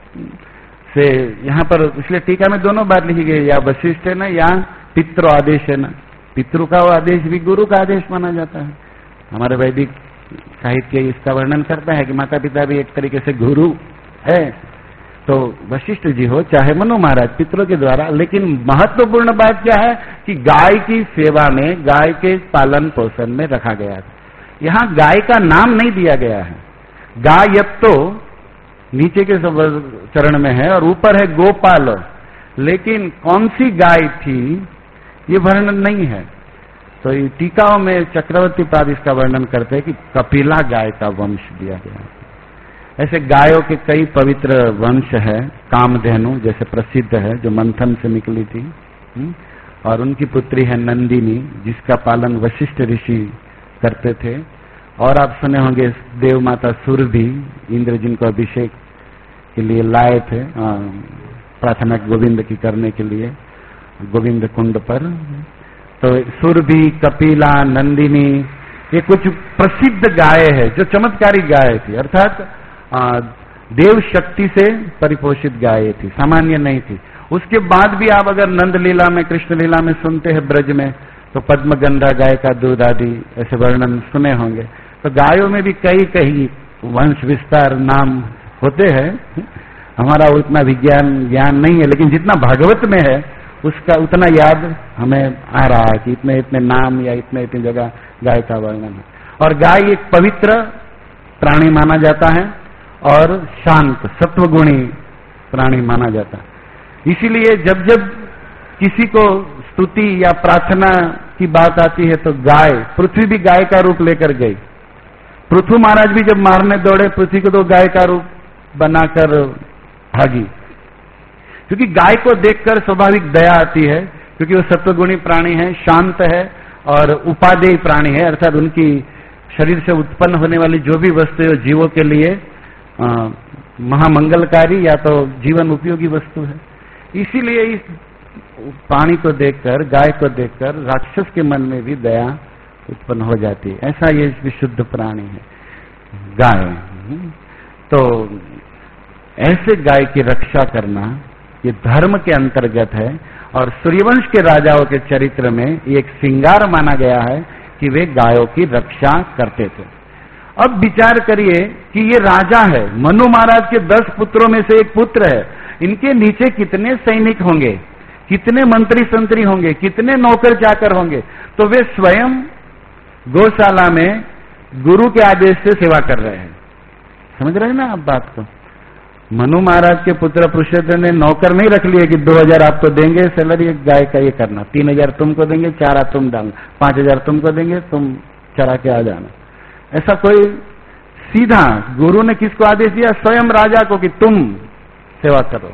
से यहाँ पर इसलिए टीका में दोनों बात लिखी गई, या वशिष्ठ है ना या पितृ आदेश है ना। पितृ का आदेश भी गुरु का आदेश माना जाता है। हमारे वैदिक साहित्य इसका वर्णन करता है कि माता पिता भी एक तरीके से गुरु है। तो वशिष्ठ जी हो चाहे मनु महाराज, पितरों के द्वारा। लेकिन महत्वपूर्ण बात क्या है कि गाय की सेवा में, गाय के पालन पोषण में रखा गया था। यहाँ गाय का नाम नहीं दिया गया है। गायब तो नीचे के चरण में है और ऊपर है गोपाल, लेकिन कौन सी गाय थी ये वर्णन नहीं है। तो टीकाओं में चक्रवर्ती पाद इसका वर्णन करते हैं कि कपिला गाय का वंश दिया गया है। ऐसे गायों के कई पवित्र वंश है। कामधेनु जैसे प्रसिद्ध है, जो मंथन से निकली थी, और उनकी पुत्री है नंदिनी, जिसका पालन वशिष्ठ ऋषि करते थे। और आप सुने होंगे देव माता सुरभि, इंद्र जिनको अभिषेक के लिए लाए थे प्रार्थना गोविंद की करने के लिए गोविंद कुंड पर। तो सुरभि, कपिला, नंदिनी, ये कुछ प्रसिद्ध गाय है जो चमत्कारी गाय थी, अर्थात देव शक्ति से परिपोषित गाय थी, सामान्य नहीं थी। उसके बाद भी आप अगर नंद लीला में, कृष्ण लीला में सुनते हैं ब्रज में, तो पद्मगंधा गाय का दूध आदि ऐसे वर्णन सुने होंगे। तो गायों में भी कई कई वंश विस्तार नाम होते हैं। हमारा उतना विज्ञान ज्ञान नहीं है, लेकिन जितना भागवत में है उसका उतना याद हमें आ रहा है कि इतने इतने नाम या इतने इतनी जगह गाय का वर्णन है। और गाय एक पवित्र प्राणी माना जाता है और शांत सत्वगुणी प्राणी माना जाता है। इसीलिए जब जब किसी को स्तुति या प्रार्थना की बात आती है तो गाय, पृथ्वी भी गाय का रूप लेकर गई। पृथु महाराज भी जब मारने दौड़े पृथ्वी को, तो गाय का रूप बनाकर भागी, क्योंकि गाय को देखकर स्वाभाविक दया आती है, क्योंकि वो सत्वगुणी प्राणी है, शांत है और उपादेय प्राणी है, अर्थात उनकी शरीर से उत्पन्न होने वाली जो भी वस्तु है जीवों के लिए आ, महामंगलकारी या तो जीवन उपयोगी वस्तु है। इसीलिए इस प्राणी को देखकर, गाय को देखकर राक्षस के मन में भी दया उत्पन्न हो जाती है। ऐसा ये विशुद्ध प्राणी है गाय। तो ऐसे गाय की रक्षा करना ये धर्म के अंतर्गत है, और सूर्यवंश के राजाओं के चरित्र में एक श्रृंगार माना गया है कि वे गायों की रक्षा करते थे। अब विचार करिए कि ये राजा है, मनु महाराज के दस पुत्रों में से एक पुत्र है। इनके नीचे कितने सैनिक होंगे, कितने मंत्री संतरी होंगे, कितने नौकर चाकर होंगे। तो वे स्वयं गौशाला में गुरु के आदेश से सेवा कर रहे हैं। समझ रहे हैं ना आप बात को? मनु महाराज के पुत्र पुरुषोत्तम ने नौकर नहीं रख लिए कि दो हजार आपको देंगे सैलरी, गाय का ये करना, तीन हजार तुमको देंगे, चारा तुम डालना, पांच हजार तुमको देंगे, तुम चरा के आ जाना। ऐसा कोई, सीधा गुरु ने किसको आदेश दिया? स्वयं राजा को कि तुम सेवा करो,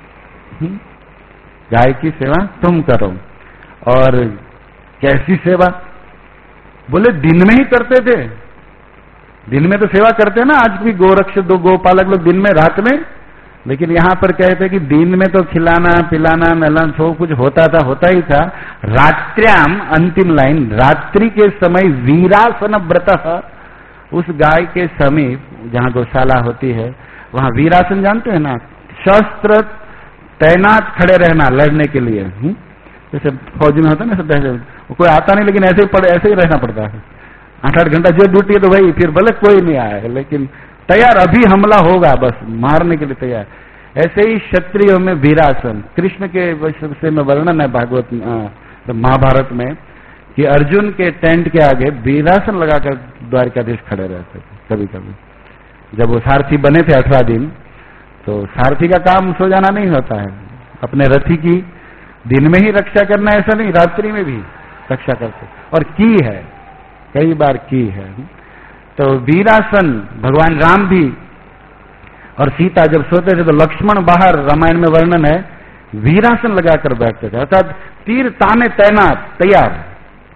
गाय की सेवा तुम करो। और कैसी सेवा? बोले दिन में ही करते थे। दिन में तो सेवा करते हैं ना, आज भी गोरक्ष दो गोपालक लोग दिन में, रात में। लेकिन यहाँ पर कहते हैं कि दिन में तो खिलाना पिलाना नलन सब कुछ होता था, होता ही था। रात्र्याम, अंतिम लाइन, रात्रि के समय वीरासन व्रत, उस गाय के समीप जहाँ गौशाला होती है वहां वीरासन जानते हैं ना, शस्त्र तैनात खड़े रहना लड़ने के लिए। हुँ? जैसे फौज में होता है ना, कोई आता नहीं लेकिन ऐसे ही पड़े, ऐसे ही रहना पड़ता है। आठ आठ घंटा जो ड्यूटी है तो वही, फिर भले कोई नहीं आया लेकिन तैयार, अभी हमला होगा, बस मारने के लिए तैयार। ऐसे ही क्षत्रियों में वीरासन, कृष्ण के विषय में वर्णन है भागवत महाभारत में कि अर्जुन के टेंट के आगे वीरासन लगाकर द्वारकाधीश खड़े रहते थे। कभी कभी जब वो सारथी बने थे अठारह दिन, तो सारथी का काम सो जाना नहीं होता है, अपने रथी की दिन में ही रक्षा करना, ऐसा नहीं, रात्रि में भी रक्षा करते, और की है, कई बार की है। तो वीरासन भगवान राम भी और सीता जब सोते थे तो लक्ष्मण बाहर, रामायण में वर्णन है, वीरासन लगाकर बैठते थे, अर्थात तीर ताने तैनात तैयार।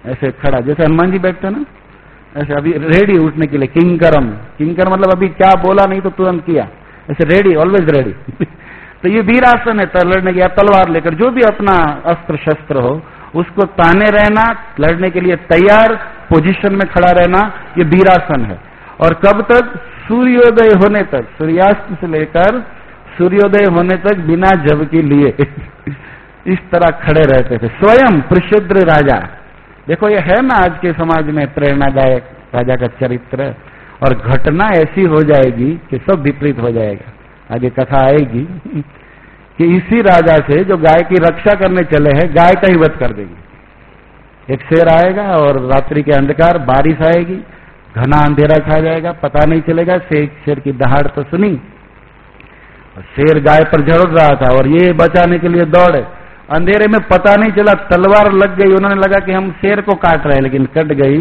ऐसे खड़ा, जैसे हनुमान जी बैठते ना, ऐसे अभी रेडी उठने के लिए, किंकरम, किंकर मतलब अभी क्या बोला नहीं तो तुरंत किया, ऐसे रेडी, ऑलवेज रेडी। तो ये वीरासन है, लड़ने के, तलवार लेकर, जो भी अपना अस्त्र शस्त्र हो उसको ताने रहना, लड़ने के लिए तैयार पोजीशन में खड़ा रहना, ये वीरासन है। और कब तक? सूर्योदय होने तक, सूर्यास्त से लेकर सूर्योदय होने तक बिना जब के लिए इस तरह खड़े रहते थे स्वयं प्रशुद्र राजा। देखो ये है ना आज के समाज में प्रेरणादायक राजा का चरित्र, और घटना ऐसी हो जाएगी कि सब विपरीत हो जाएगा। आगे कथा आएगी कि इसी राजा से जो गाय की रक्षा करने चले हैं, गाय का ही वध कर देंगे। एक शेर आएगा और रात्रि के अंधकार, बारिश आएगी, घना अंधेरा छा जाएगा, पता नहीं चलेगा। शेर शेर की दहाड़ तो सुनी, शेर गाय पर झड़ रहा था और ये बचाने के लिए दौड़े, अंधेरे में पता नहीं चला, तलवार लग गई, उन्होंने लगा कि हम शेर को काट रहे हैं, लेकिन कट गई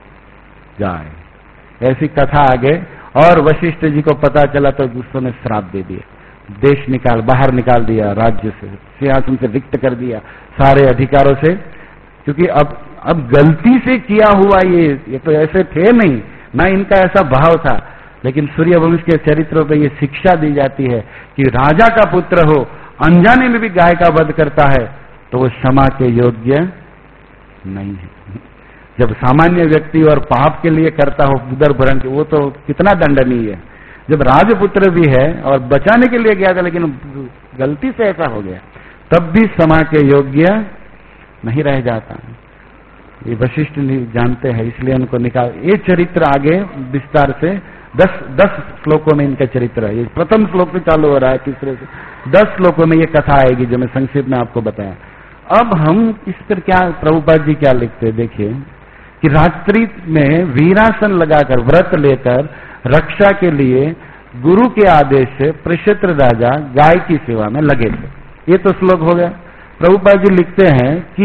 गाय। ऐसी कथा आगे। और वशिष्ठ जी को पता चला तो दूसरों ने श्राप दे दिया, देश निकाल, बाहर निकाल दिया, राज्य से, सिंहासन से रिक्त कर दिया, सारे अधिकारों से, क्योंकि अब अब गलती से किया हुआ ये ये तो ऐसे थे नहीं ना, इनका ऐसा भाव था। लेकिन सूर्यवंश के चरित्रों पे ये शिक्षा दी जाती है कि राजा का पुत्र हो, अनजाने में भी गाय का वध करता है तो वो क्षमा के योग्य नहीं है। जब सामान्य व्यक्ति और पाप के लिए करता हो उदर भरण, वो तो कितना दंडनीय है। जब राजपुत्र भी है और बचाने के लिए गया था लेकिन गलती से ऐसा हो गया, तब भी क्षमा के योग्य नहीं रह जाता। ये वशिष्ठ जानते हैं, इसलिए उनको निकाल। ये चरित्र आगे विस्तार से दस दस श्लोकों में इनका चरित्र है। ये प्रथम श्लोक से चालू हो रहा है, तीसरे से दस श्लोकों में ये कथा आएगी जो मैं संक्षिप्त में आपको बताया। अब हम इस पर क्या प्रभुपाद जी क्या लिखते हैं, देखिए कि रात्रि में वीरासन लगाकर व्रत लेकर रक्षा के लिए गुरु के आदेश से प्रक्षत्र राजा गाय की सेवा में लगे थे। ये तो श्लोक हो गया। प्रभुपाद जी लिखते हैं कि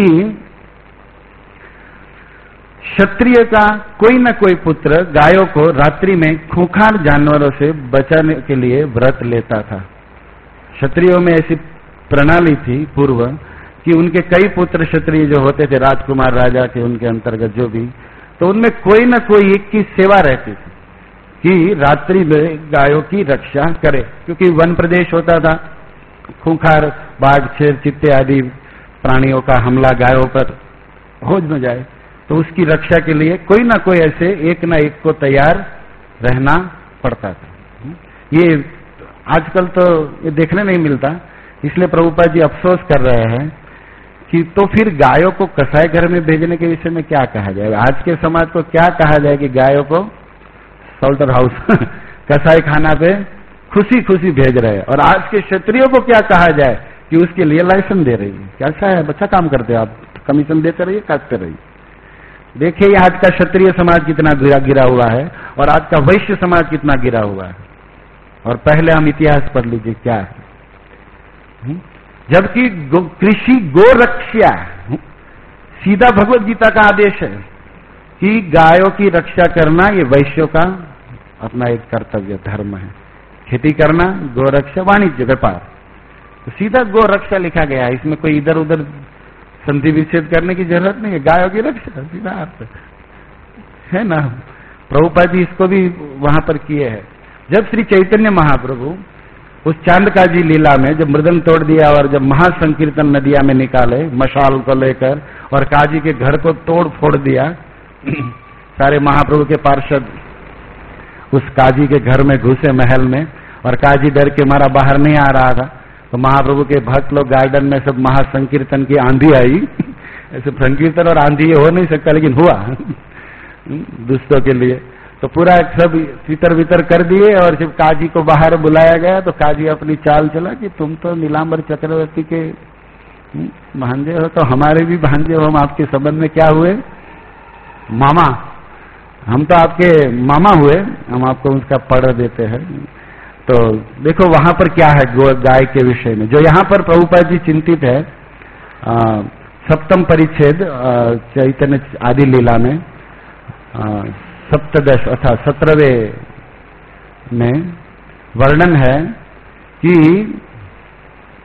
क्षत्रिय का कोई न कोई पुत्र गायों को रात्रि में खूंखार जानवरों से बचाने के लिए व्रत लेता था। क्षत्रियों में ऐसी प्रणाली थी पूर्व कि उनके कई पुत्र क्षत्रिय जो होते थे, राजकुमार राजा के उनके अंतर्गत जो भी, तो उनमें कोई न कोई एक की सेवा रहती थी कि रात्रि में गायों की रक्षा करे, क्योंकि वन प्रदेश होता था, खूंखार बाघ, शेर, चित्ते आदि प्राणियों का हमला गायों पर हो न जाए, तो उसकी रक्षा के लिए कोई ना कोई ऐसे एक ना एक को तैयार रहना पड़ता था। ये आजकल तो ये देखने नहीं मिलता, इसलिए प्रभुपाद जी अफसोस कर रहे हैं कि तो फिर गायों को कसाई घर में भेजने के विषय में क्या कहा जाए। आज के समाज को क्या कहा जाए कि गायों को सोल्टर हाउस कसाई खाना पे खुशी खुशी भेज रहे हैं, और आज के क्षत्रियों को क्या कहा जाए कि उसके लिए लाइसेंस दे रही है। कैसा है, अच्छा काम करते हो आप, कमीशन देते रहिए, काटते रहिए। देखिए आज का क्षत्रिय समाज कितना गिरा गिरा हुआ है और आज का वैश्य समाज कितना गिरा हुआ है। और पहले हम इतिहास पढ़ लीजिए क्या है। जबकि गो, कृषि गोरक्षा सीधा भगवत गीता का आदेश है कि गायों की रक्षा करना ये वैश्यों का अपना एक कर्तव्य धर्म है। खेती करना, गोरक्षा, वाणिज्य, व्यापार, तो सीधा गोरक्षा लिखा गया है। इसमें कोई इधर उधर संधि विच्छेद करने की जरूरत नहीं है। गायों की रक्षा सीधा अर्थ है ना। प्रभुपाद जी इसको भी वहां पर किए हैं। जब श्री चैतन्य महाप्रभु उस चांदकाजी लीला में जब मृदंग तोड़ दिया और जब महासंकीर्तन नदिया में निकाले मशाल को लेकर और काजी के घर को तोड़ फोड़ दिया, सारे महाप्रभु के पार्षद उस काजी के घर में घुसे महल में, और काजी डर के मारा बाहर नहीं आ रहा था, तो महाप्रभु के भक्त लोग गार्डन में सब महासंकीर्तन की आंधी आई। ऐसे संकीर्तन और आंधी ये हो नहीं सकता, लेकिन हुआ दुष्टों के लिए। तो पूरा सब तितर बितर कर दिए और जब काजी को बाहर बुलाया गया तो काजी अपनी चाल चला कि तुम तो नीलांबर चक्रवर्ती के भांजे हो, तो हमारे भी भांजे हो, हम आपके संबंध में क्या हुए, मामा, हम तो आपके मामा हुए, हम आपको उसका पढ़ देते हैं। तो देखो वहां पर क्या है गाय के विषय में, जो यहाँ पर प्रभुपाद जी चिंतित है। आ, सप्तम परिच्छेद चैतन्य आदि लीला में आ, सप्तदश अर्थात सत्रहवें में वर्णन है कि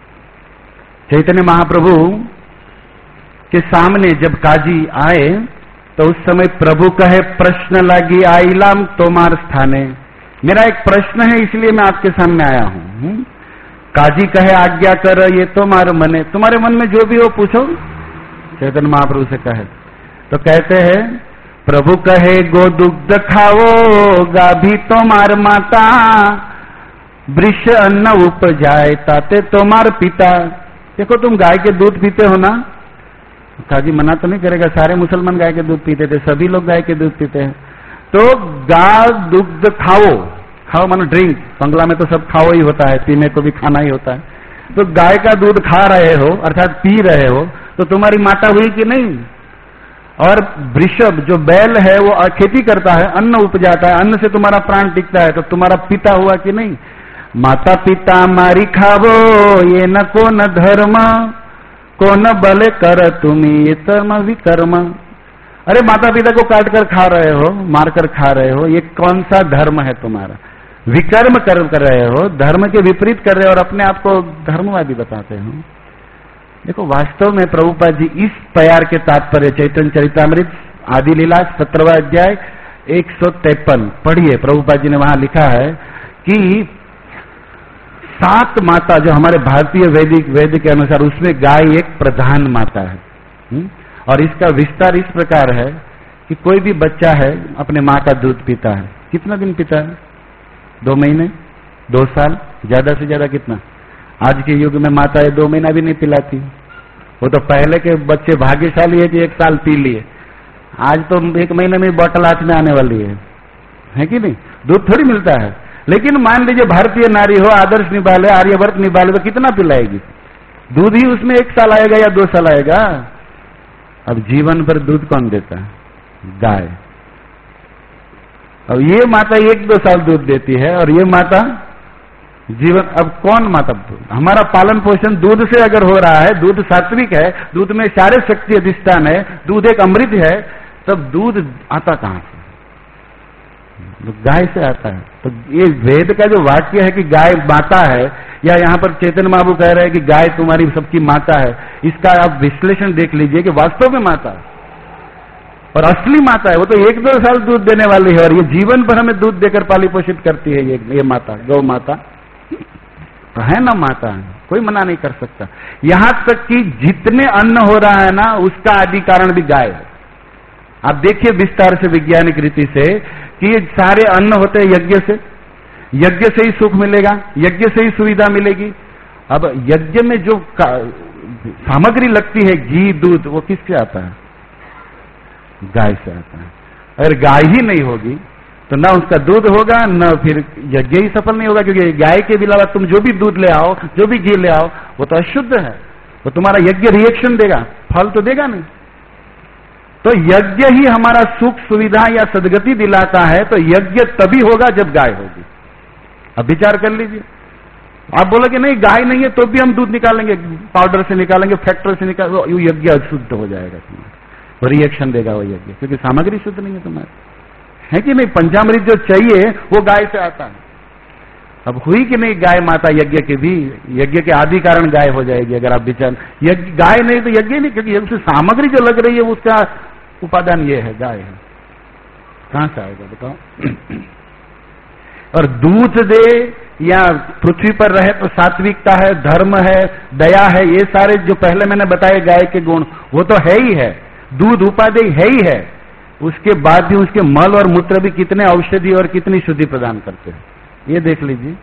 चैतन्य महाप्रभु के सामने जब काजी आए तो उस समय प्रभु कहे प्रश्न लगी आइलाम तोमार स्थाने। मेरा एक प्रश्न है इसलिए मैं आपके सामने आया हूं। काजी कहे आज्ञा कर ये तुम्हारे मने, तुम्हारे मन में जो भी हो पूछो। चैतन्य महाप्रभु से कहे तो कहते हैं प्रभु कहे गो दुग्ध खाओ गाभी तोमार माता, वृक्ष अन्न उपजाए ताते तोमार पिता। देखो तुम गाय के दूध पीते हो ना, काजी मना तो नहीं करेगा, सारे मुसलमान गाय के दूध पीते थे, सभी लोग गाय के दूध पीते हैं। तो गा दुग्ध खाओ, खाओ मानो ड्रिंक, बंगला में तो सब खाओ ही होता है, पीने को भी खाना ही होता है। तो गाय का दूध खा रहे हो अर्थात पी रहे हो तो तुम्हारी माता हुई कि नहीं। और वृषभ जो बैल है वो खेती करता है, अन्न उपजाता है, अन्न से तुम्हारा प्राण टिकता है, तो तुम्हारा पिता हुआ कि नहीं। माता पिता मारी खावो ये न को न धर्म, को न बले कर तुम्ही ये कर्म विकर्म। अरे माता पिता को काट कर खा रहे हो, मार कर खा रहे हो, ये कौन सा धर्म है तुम्हारा। विकर्म कर्म कर रहे हो, धर्म के विपरीत कर रहे हो और अपने आप को धर्मवादी बताते हो। देखो वास्तव में प्रभुपाद जी इस प्यार के तात्पर्य चैतन्य चरितामृत आदि लीला सत्रहवां अध्याय एक सौ तिरपन पढ़िए। प्रभुपाद जी ने वहां लिखा है कि सात माता जो हमारे भारतीय वैदिक वेद के अनुसार उसमें गाय एक प्रधान माता है। हुँ? और इसका विस्तार इस प्रकार है कि कोई भी बच्चा है अपने माँ का दूध पीता है, कितना दिन पीता है, दो महीने, दो साल, ज्यादा से ज्यादा कितना। आज के युग में माताएं दो महीना भी नहीं पिलाती। वो तो पहले के बच्चे भाग्यशाली है कि एक साल पी लिए, आज तो एक महीने में बोतल हाथ में आने वाली है, है कि नहीं। दूध थोड़ी मिलता है। लेकिन मान लीजिए भारतीय नारी हो, आदर्श निभा ले, आर्यवर्त निभा ले, तो कितना पिलाएगी। दूध ही उसमें एक साल आएगा या दो साल आएगा। अब जीवन भर दूध कौन देता है, गाय। अब ये माता एक दो साल दूध देती है और ये माता जीवन। अब कौन माता, हमारा पालन पोषण दूध से अगर हो रहा है, दूध सात्विक है, दूध में सारे शक्ति अधिष्ठान है, दूध एक अमृत है, तब दूध आता कहां से, गाय से आता है। तो ये वेद का जो वाक्य है कि गाय माता है, या यहाँ पर चैतन्य महाप्रभु कह रहे हैं कि गाय तुम्हारी सबकी माता है, इसका आप विश्लेषण देख लीजिए कि वास्तव में माता है और असली माता है। वो तो एक दो साल दूध देने वाली है और ये जीवन भर हमें दूध देकर पाली पोषित करती है। ये, ये माता, गौ माता तो है ना, माता है, कोई मना नहीं कर सकता। यहां तक कि जितने अन्न हो रहा है ना उसका आदि कारण भी गाय है। आप देखिए विस्तार से वैज्ञानिक रीति से कि ये सारे अन्न होते हैं यज्ञ से, यज्ञ से ही सुख मिलेगा, यज्ञ से ही सुविधा मिलेगी। अब यज्ञ में जो सामग्री लगती है घी दूध, वो किससे आता है, गाय से आता है। अगर गाय ही नहीं होगी तो ना उसका दूध होगा, न फिर यज्ञ ही सफल नहीं होगा, क्योंकि गाय के अलावा तुम जो भी दूध ले आओ, जो भी घी ले आओ, वो तो अशुद्ध है, वो तुम्हारा यज्ञ रिएक्शन देगा, फल तो देगा नहीं। तो यज्ञ ही हमारा सुख सुविधा या सदगति दिलाता है, तो यज्ञ तभी होगा जब गाय होगी। अब विचार कर लीजिए। आप बोलोगे नहीं गाय नहीं है तो भी हम दूध निकालेंगे, पाउडर से निकालेंगे, फैक्ट्री से निकालेंगे, यज्ञ अशुद्ध हो जाएगा तुम्हारा, वो रिएक्शन देगा वो यज्ञ, क्योंकि सामग्री शुद्ध नहीं है तुम्हारी, है कि नहीं। पंचामृत जो चाहिए वो गाय से आता है। अब हुई कि नहीं गाय माता यज्ञ के भी, यज्ञ के आदि कारण गाय हो जाएगी अगर आप विचार। यज्ञ गाय नहीं तो यज्ञ नहीं, क्योंकि उससे सामग्री जो लग रही है उसका उपादान ये है, गाय है, कहां से आएगा बताओ। और दूध दे या पृथ्वी पर रहे तो सात्विकता है, धर्म है, दया है, ये सारे जो पहले मैंने बताए गाय के गुण वो तो है ही है, दूध उपादेय है ही है। उसके बाद भी उसके मल और मूत्र भी कितने औषधि और कितनी शुद्धि प्रदान करते हैं, ये देख लीजिए।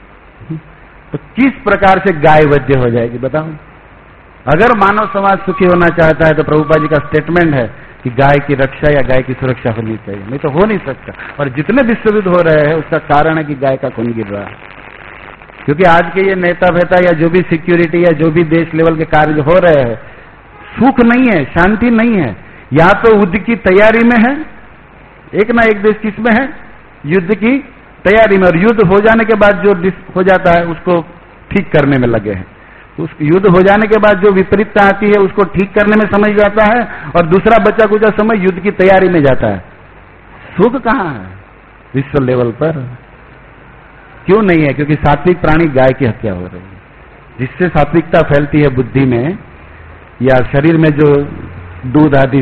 तो किस प्रकार से गाय वैद्य हो जाएगी बताओ। अगर मानव समाज सुखी होना चाहता है तो प्रभुपाद जी का स्टेटमेंट है कि गाय की रक्षा या गाय की सुरक्षा होनी चाहिए, नहीं तो हो नहीं सकता। और जितने विश्व युद्ध हो रहे हैं उसका कारण है कि गाय का खून गिर रहा है, क्योंकि आज के ये नेता वेता या जो भी सिक्योरिटी या जो भी देश लेवल के कार्य हो रहे हैं, सुख नहीं है, शांति नहीं है। या तो युद्ध की तैयारी में है, एक ना एक देश किसमें है, युद्ध की तैयारी में, और युद्ध हो जाने के बाद जो हो जाता है उसको ठीक करने में लगे हैं। उस युद्ध हो जाने के बाद जो विपरीतता आती है उसको ठीक करने में समझ जाता है, और दूसरा बच्चा कुछ समय युद्ध की तैयारी में जाता है। सुख कहां है विश्व लेवल पर, क्यों नहीं है? क्योंकि सात्विक प्राणी गाय की हत्या हो रही है, जिससे सात्विकता फैलती है बुद्धि में या शरीर में, जो दूध आदि से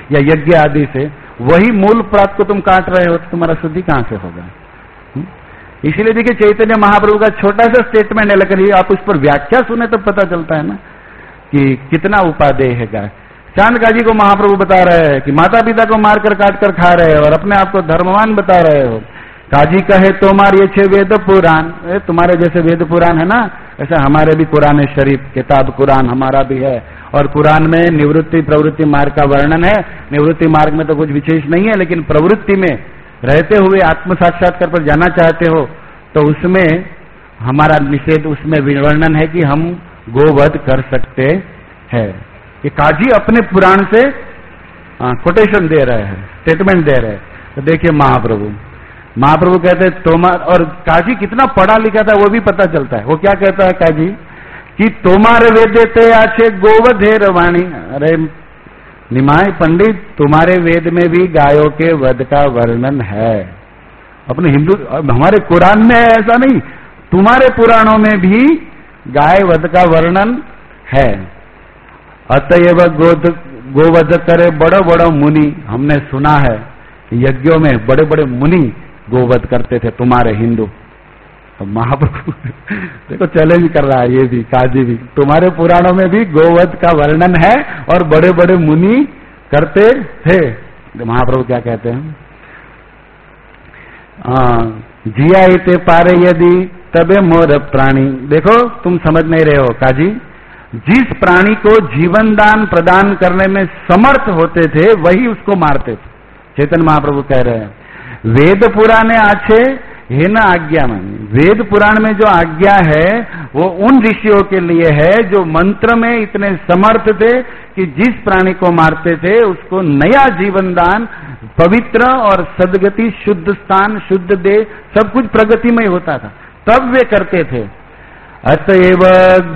या यज्ञ आदि से, वही मूल प्राप्त को तुम काट रहे हो तो तुम्हारा शुद्धि कहां से होगा? इसलिए देखिए चैतन्य महाप्रभु का छोटा सा स्टेटमेंट है, लेकिन आप उस पर व्याख्या सुने तो पता चलता है ना कि कितना उपादेय है गाय। चांद काजी को महाप्रभु बता रहे हैं कि माता पिता को मारकर काट कर खा रहे हो और अपने आप को धर्मवान बता रहे हो। काजी कहे तोमार ये छे वेद पुराण, तुम्हारे जैसे वेद पुराण है ना, ऐसा हमारे भी कुरान शरीफ किताब कुरान हमारा भी है, और कुरान में निवृत्ति प्रवृत्ति मार्ग का वर्णन है। निवृत्ति मार्ग में तो कुछ विशेष नहीं है, लेकिन प्रवृत्ति में रहते हुए आत्म साक्षात्कार पर जाना चाहते हो तो उसमें हमारा निषेध, उसमें वर्णन है कि हम गोवध कर सकते हैं। कि काजी अपने पुराण से कोटेशन दे रहे हैं, स्टेटमेंट दे रहे हैं। तो देखिए महाप्रभु महाप्रभु कहते हैं तोमार, और काजी कितना पढ़ा लिखा था वो भी पता चलता है। वो क्या कहता है काजी कि तोमार वेदे ते आछे गोवधेर वाणी। अरे निमाय पंडित, तुम्हारे वेद में भी गायों के वध का वर्णन है। अपने हिंदू, हमारे कुरान में है ऐसा नहीं, तुम्हारे पुराणों में भी गाय वध का वर्णन है। अतएव गोद गोवध करे बड़ो बड़ो मुनि। हमने सुना है यज्ञों में बड़े बड़े मुनि गोवध करते थे तुम्हारे हिंदू। तो महाप्रभु देखो चैलेंज कर रहा है ये भी, काजी भी, तुम्हारे पुराणों में भी गोवध का वर्णन है और बड़े बड़े मुनि करते थे। महाप्रभु क्या कहते हैं, जिया इते पारे यदि तबे मोर प्राणी। देखो तुम समझ नहीं रहे हो काजी, जिस प्राणी को जीवन दान प्रदान करने में समर्थ होते थे वही उसको मारते थे। चैतन्य महाप्रभु कह रहे हैं वेद पुराणे आछे है न आज्ञा में। वेद पुराण में जो आज्ञा है वो उन ऋषियों के लिए है जो मंत्र में इतने समर्थ थे कि जिस प्राणी को मारते थे उसको नया जीवन दान, पवित्र और सदगति, शुद्ध स्थान, शुद्ध देह, सब कुछ प्रगतिमय होता था, तब वे करते थे। अतएव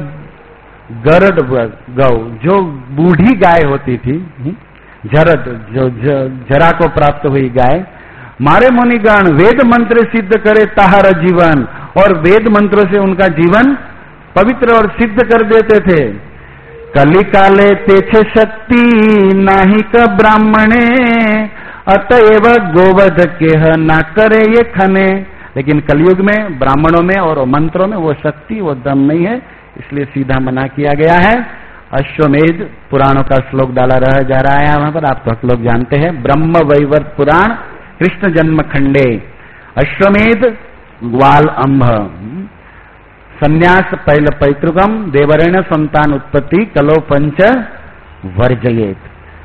गरड गौ, जो बूढ़ी गाय होती थी, जरद, जो जरा को प्राप्त हुई गाय, मारे मुनिगण वेद मंत्र सिद्ध करे ताहर जीवन, और वेद मंत्रों से उनका जीवन पवित्र और सिद्ध कर देते थे। कलिकाले तेछे शक्ति नाही क ब्राह्मणे, अतएव गोवध केह ना करे ये खने। लेकिन कलयुग में ब्राह्मणों में और मंत्रों में वो शक्ति, वो दम नहीं है, इसलिए सीधा मना किया गया है। अश्वमेध पुराणों का श्लोक डाला रह जा रहा है वहां पर, आप तो लोग जानते हैं। ब्रह्म वैवर्त पुराण कृष्ण जन्म खंडे अश्वमेध ग्वाल अंभ संन्यास पैल पैतृकम देवरेण संतान उत्पत्ति कलो पंच वर्जयेत।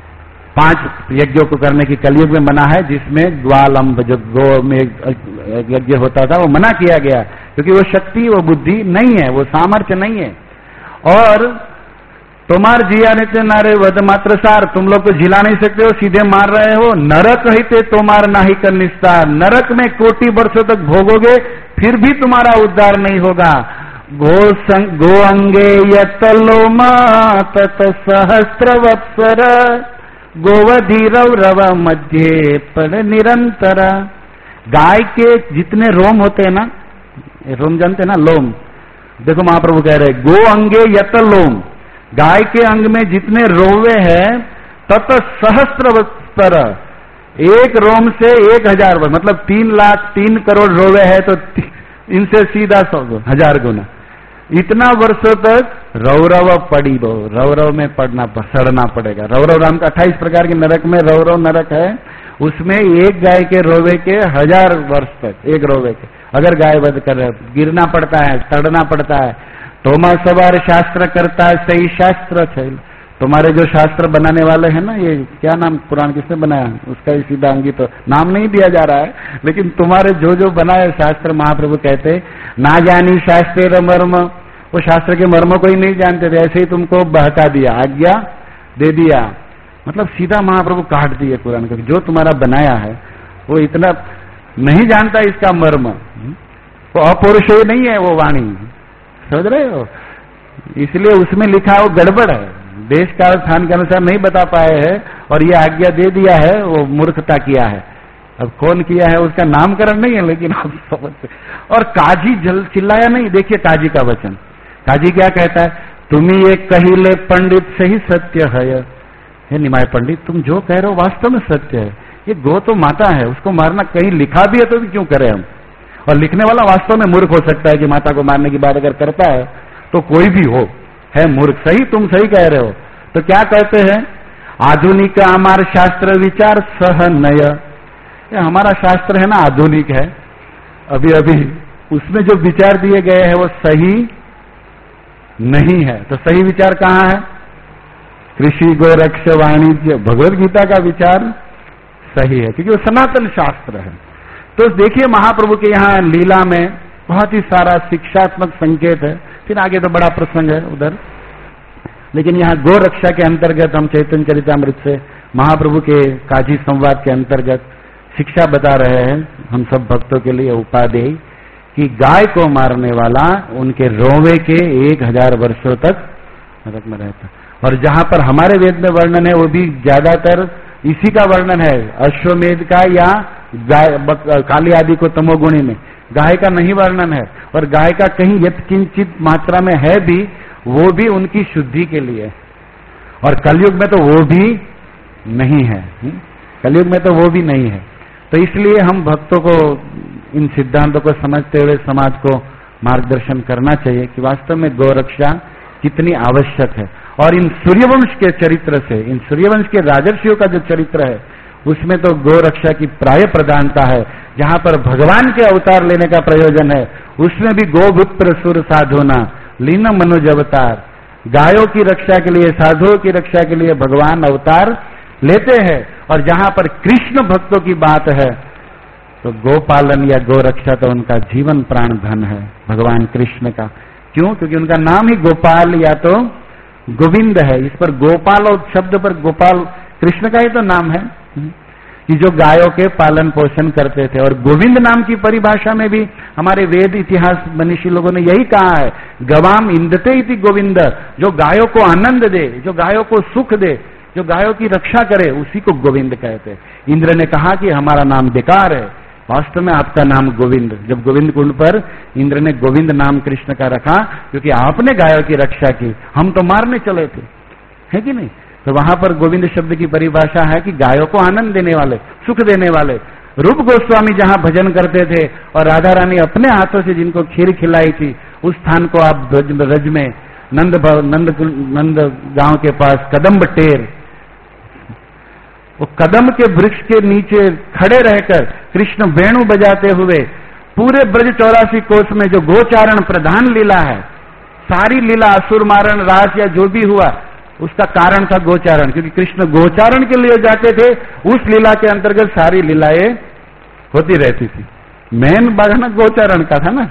पांच यज्ञों को करने की कलयुग में मना है, जिसमें ग्वालंभ जो गो में यज्ञ होता था वो मना किया गया, क्योंकि वो शक्ति, वो बुद्धि नहीं है, वो सामर्थ्य नहीं है। और तुम्हार जिया नित्य नारे वध मात्र सार, तुम लोग तो झिला नहीं सकते हो, सीधे मार रहे हो। नरक हिते तुम्हार नाही कर निस्तार, नरक में कोटि वर्षों तक भोगोगे फिर भी तुम्हारा उद्धार नहीं होगा। गो गो अंगे यतलोमा तत सहस्त्र वत्सर, गोवधी रव मध्य पड़ निरंतर। गाय के जितने रोम होते हैं ना, रोम जानते हैं ना, लोम, देखो महाप्रभु कह रहे गो अंगे यत लोम, गाय के अंग में जितने रोवे हैं तत सहस्त्र वत्सर, एक रोम से एक हजार, मतलब तीन लाख तीन करोड़ रोवे है तो इनसे सीधा सौ हजार गुना, इतना वर्षों तक रौरव पड़ी वो, रौरव में पड़ना सड़ना पड़ेगा। रौरव नाम का अट्ठाईस प्रकार के नरक में रौरव नरक है, उसमें एक गाय के रोवे के हजार वर्ष तक, एक रोवे के अगर गाय वध कर रहे गिरना पड़ता है, सड़ना पड़ता है। तोमा सवार शास्त्र करता है सही शास्त्र छैल, तुम्हारे जो शास्त्र बनाने वाले हैं ना, ये क्या नाम पुराण किसने बनाया, उसका ही सीधा अंगी तो नाम नहीं दिया जा रहा है, लेकिन तुम्हारे जो जो बनाए शास्त्र, महाप्रभु कहते ना जानी शास्त्र मर्म, वो शास्त्र के मर्म को ही नहीं जानते थे, ऐसे ही तुमको बहका दिया, आज्ञा दे दिया, मतलब सीधा महाप्रभु काट दिए कुरान को। जो तुम्हारा बनाया है वो इतना नहीं जानता इसका मर्म, वो अपौरुषेय नहीं है वो वाणी, समझ रहे हो, इसलिए उसमें लिखा वो गड़बड़ है, देश काल स्थान के अनुसार नहीं बता पाए हैं, और ये आज्ञा दे दिया है, वो मूर्खता किया है। अब कौन किया है उसका नामकरण नहीं है, लेकिन आप समझते। और काजी जल चिल्लाया नहीं, देखिए काजी का वचन, काजी क्या कहता है, तुम्ही ये कहिले पंडित सही सत्य है, हे निमाय पंडित, तुम जो कह रहे हो वास्तव में सत्य है। ये गो तो माता है, उसको मारना कहीं लिखा भी है तो भी क्यों करें हम? और लिखने वाला वास्तव में मूर्ख हो सकता है कि माता को मारने की बात अगर करता है तो कोई भी हो, है मूर्ख। सही, तुम सही कह रहे हो। तो क्या कहते हैं? आधुनिक हमार शास्त्र विचार सह नय। हमारा शास्त्र है ना आधुनिक है, अभी अभी उसमें जो विचार दिए गए हैं वो सही नहीं है। तो सही विचार कहाँ है? कृषि गोरक्ष वाणिज्य, भगवत गीता का विचार सही है क्योंकि वो सनातन शास्त्र है। तो देखिए महाप्रभु के यहाँ लीला में बहुत ही सारा शिक्षात्मक संकेत है। फिर आगे तो बड़ा प्रसंग है उधर, लेकिन यहाँ गो रक्षा के अंतर्गत हम चैतन्य चरितामृत से महाप्रभु के काजी संवाद के अंतर्गत शिक्षा बता रहे हैं हम सब भक्तों के लिए उपादेय कि गाय को मारने वाला उनके रोवे के एक हजार वर्षों तक नरक में रहता। और जहां पर हमारे वेद में वर्णन है वो भी ज्यादातर इसी का वर्णन है, अश्वमेध का या गाय काली आदि को तमोगुणी में, गाय का नहीं वर्णन है। और गाय का कहीं यत्किंचित मात्रा में है भी, वो भी उनकी शुद्धि के लिए। और कलयुग में तो वो भी नहीं है, कलयुग में तो वो भी नहीं है। तो इसलिए हम भक्तों को इन सिद्धांतों को समझते हुए समाज को मार्गदर्शन करना चाहिए कि वास्तव में गौरक्षा कितनी आवश्यक है। और इन सूर्यवंश के चरित्र से, इन सूर्यवंश के राजर्षियों का जो चरित्र है उसमें तो गौरक्षा की प्राय प्रधानता है। जहां पर भगवान के अवतार लेने का प्रयोजन है उसमें भी गोपुत्र सुर साधोना लीन मनुज अवतार, गायों की रक्षा के लिए, साधुओं की रक्षा के लिए भगवान अवतार लेते हैं। और जहां पर कृष्ण भक्तों की बात है तो गोपालन या गोरक्षा तो उनका जीवन प्राण धन है भगवान कृष्ण का। क्यों? क्योंकि उनका नाम ही गोपाल या तो गोविंद है। इस पर गोपाल और शब्द पर गोपाल कृष्ण का ही तो नाम है कि जो गायों के पालन पोषण करते थे। और गोविंद नाम की परिभाषा में भी हमारे वेद इतिहास मनीषी लोगों ने यही कहा है, गवाम इंदते इति गोविंद, जो गायों को आनंद दे, जो गायों को सुख दे, जो गायों की रक्षा करे, उसी को गोविंद कहते। इंद्र ने कहा कि हमारा नाम बेकार है, वास्तव में आपका नाम गोविंद। जब गोविंद कुंड पर इंद्र ने गोविंद नाम कृष्ण का रखा क्योंकि आपने गायों की रक्षा की, हम तो मारने चले थे, है कि नहीं? तो वहां पर गोविंद शब्द की परिभाषा है कि गायों को आनंद देने वाले, सुख देने वाले। रूप गोस्वामी जहां भजन करते थे और राधा रानी अपने हाथों से जिनको खीर खिलाई थी, उस स्थान को आप ब्रज में नंद नंद नंद गांव के पास कदम्ब टेर, वो कदम के वृक्ष के नीचे खड़े रहकर कृष्ण वेणु बजाते हुए पूरे ब्रज चौरासी कोस में जो गोचारण प्रधान लीला है, सारी लीला असुर मारण रास या जो भी हुआ उसका कारण था गोचारण। क्योंकि कृष्ण गोचारण के लिए जाते थे, उस लीला के अंतर्गत सारी लीलाएं होती रहती थी। मेन बागना गोचारण का था ना,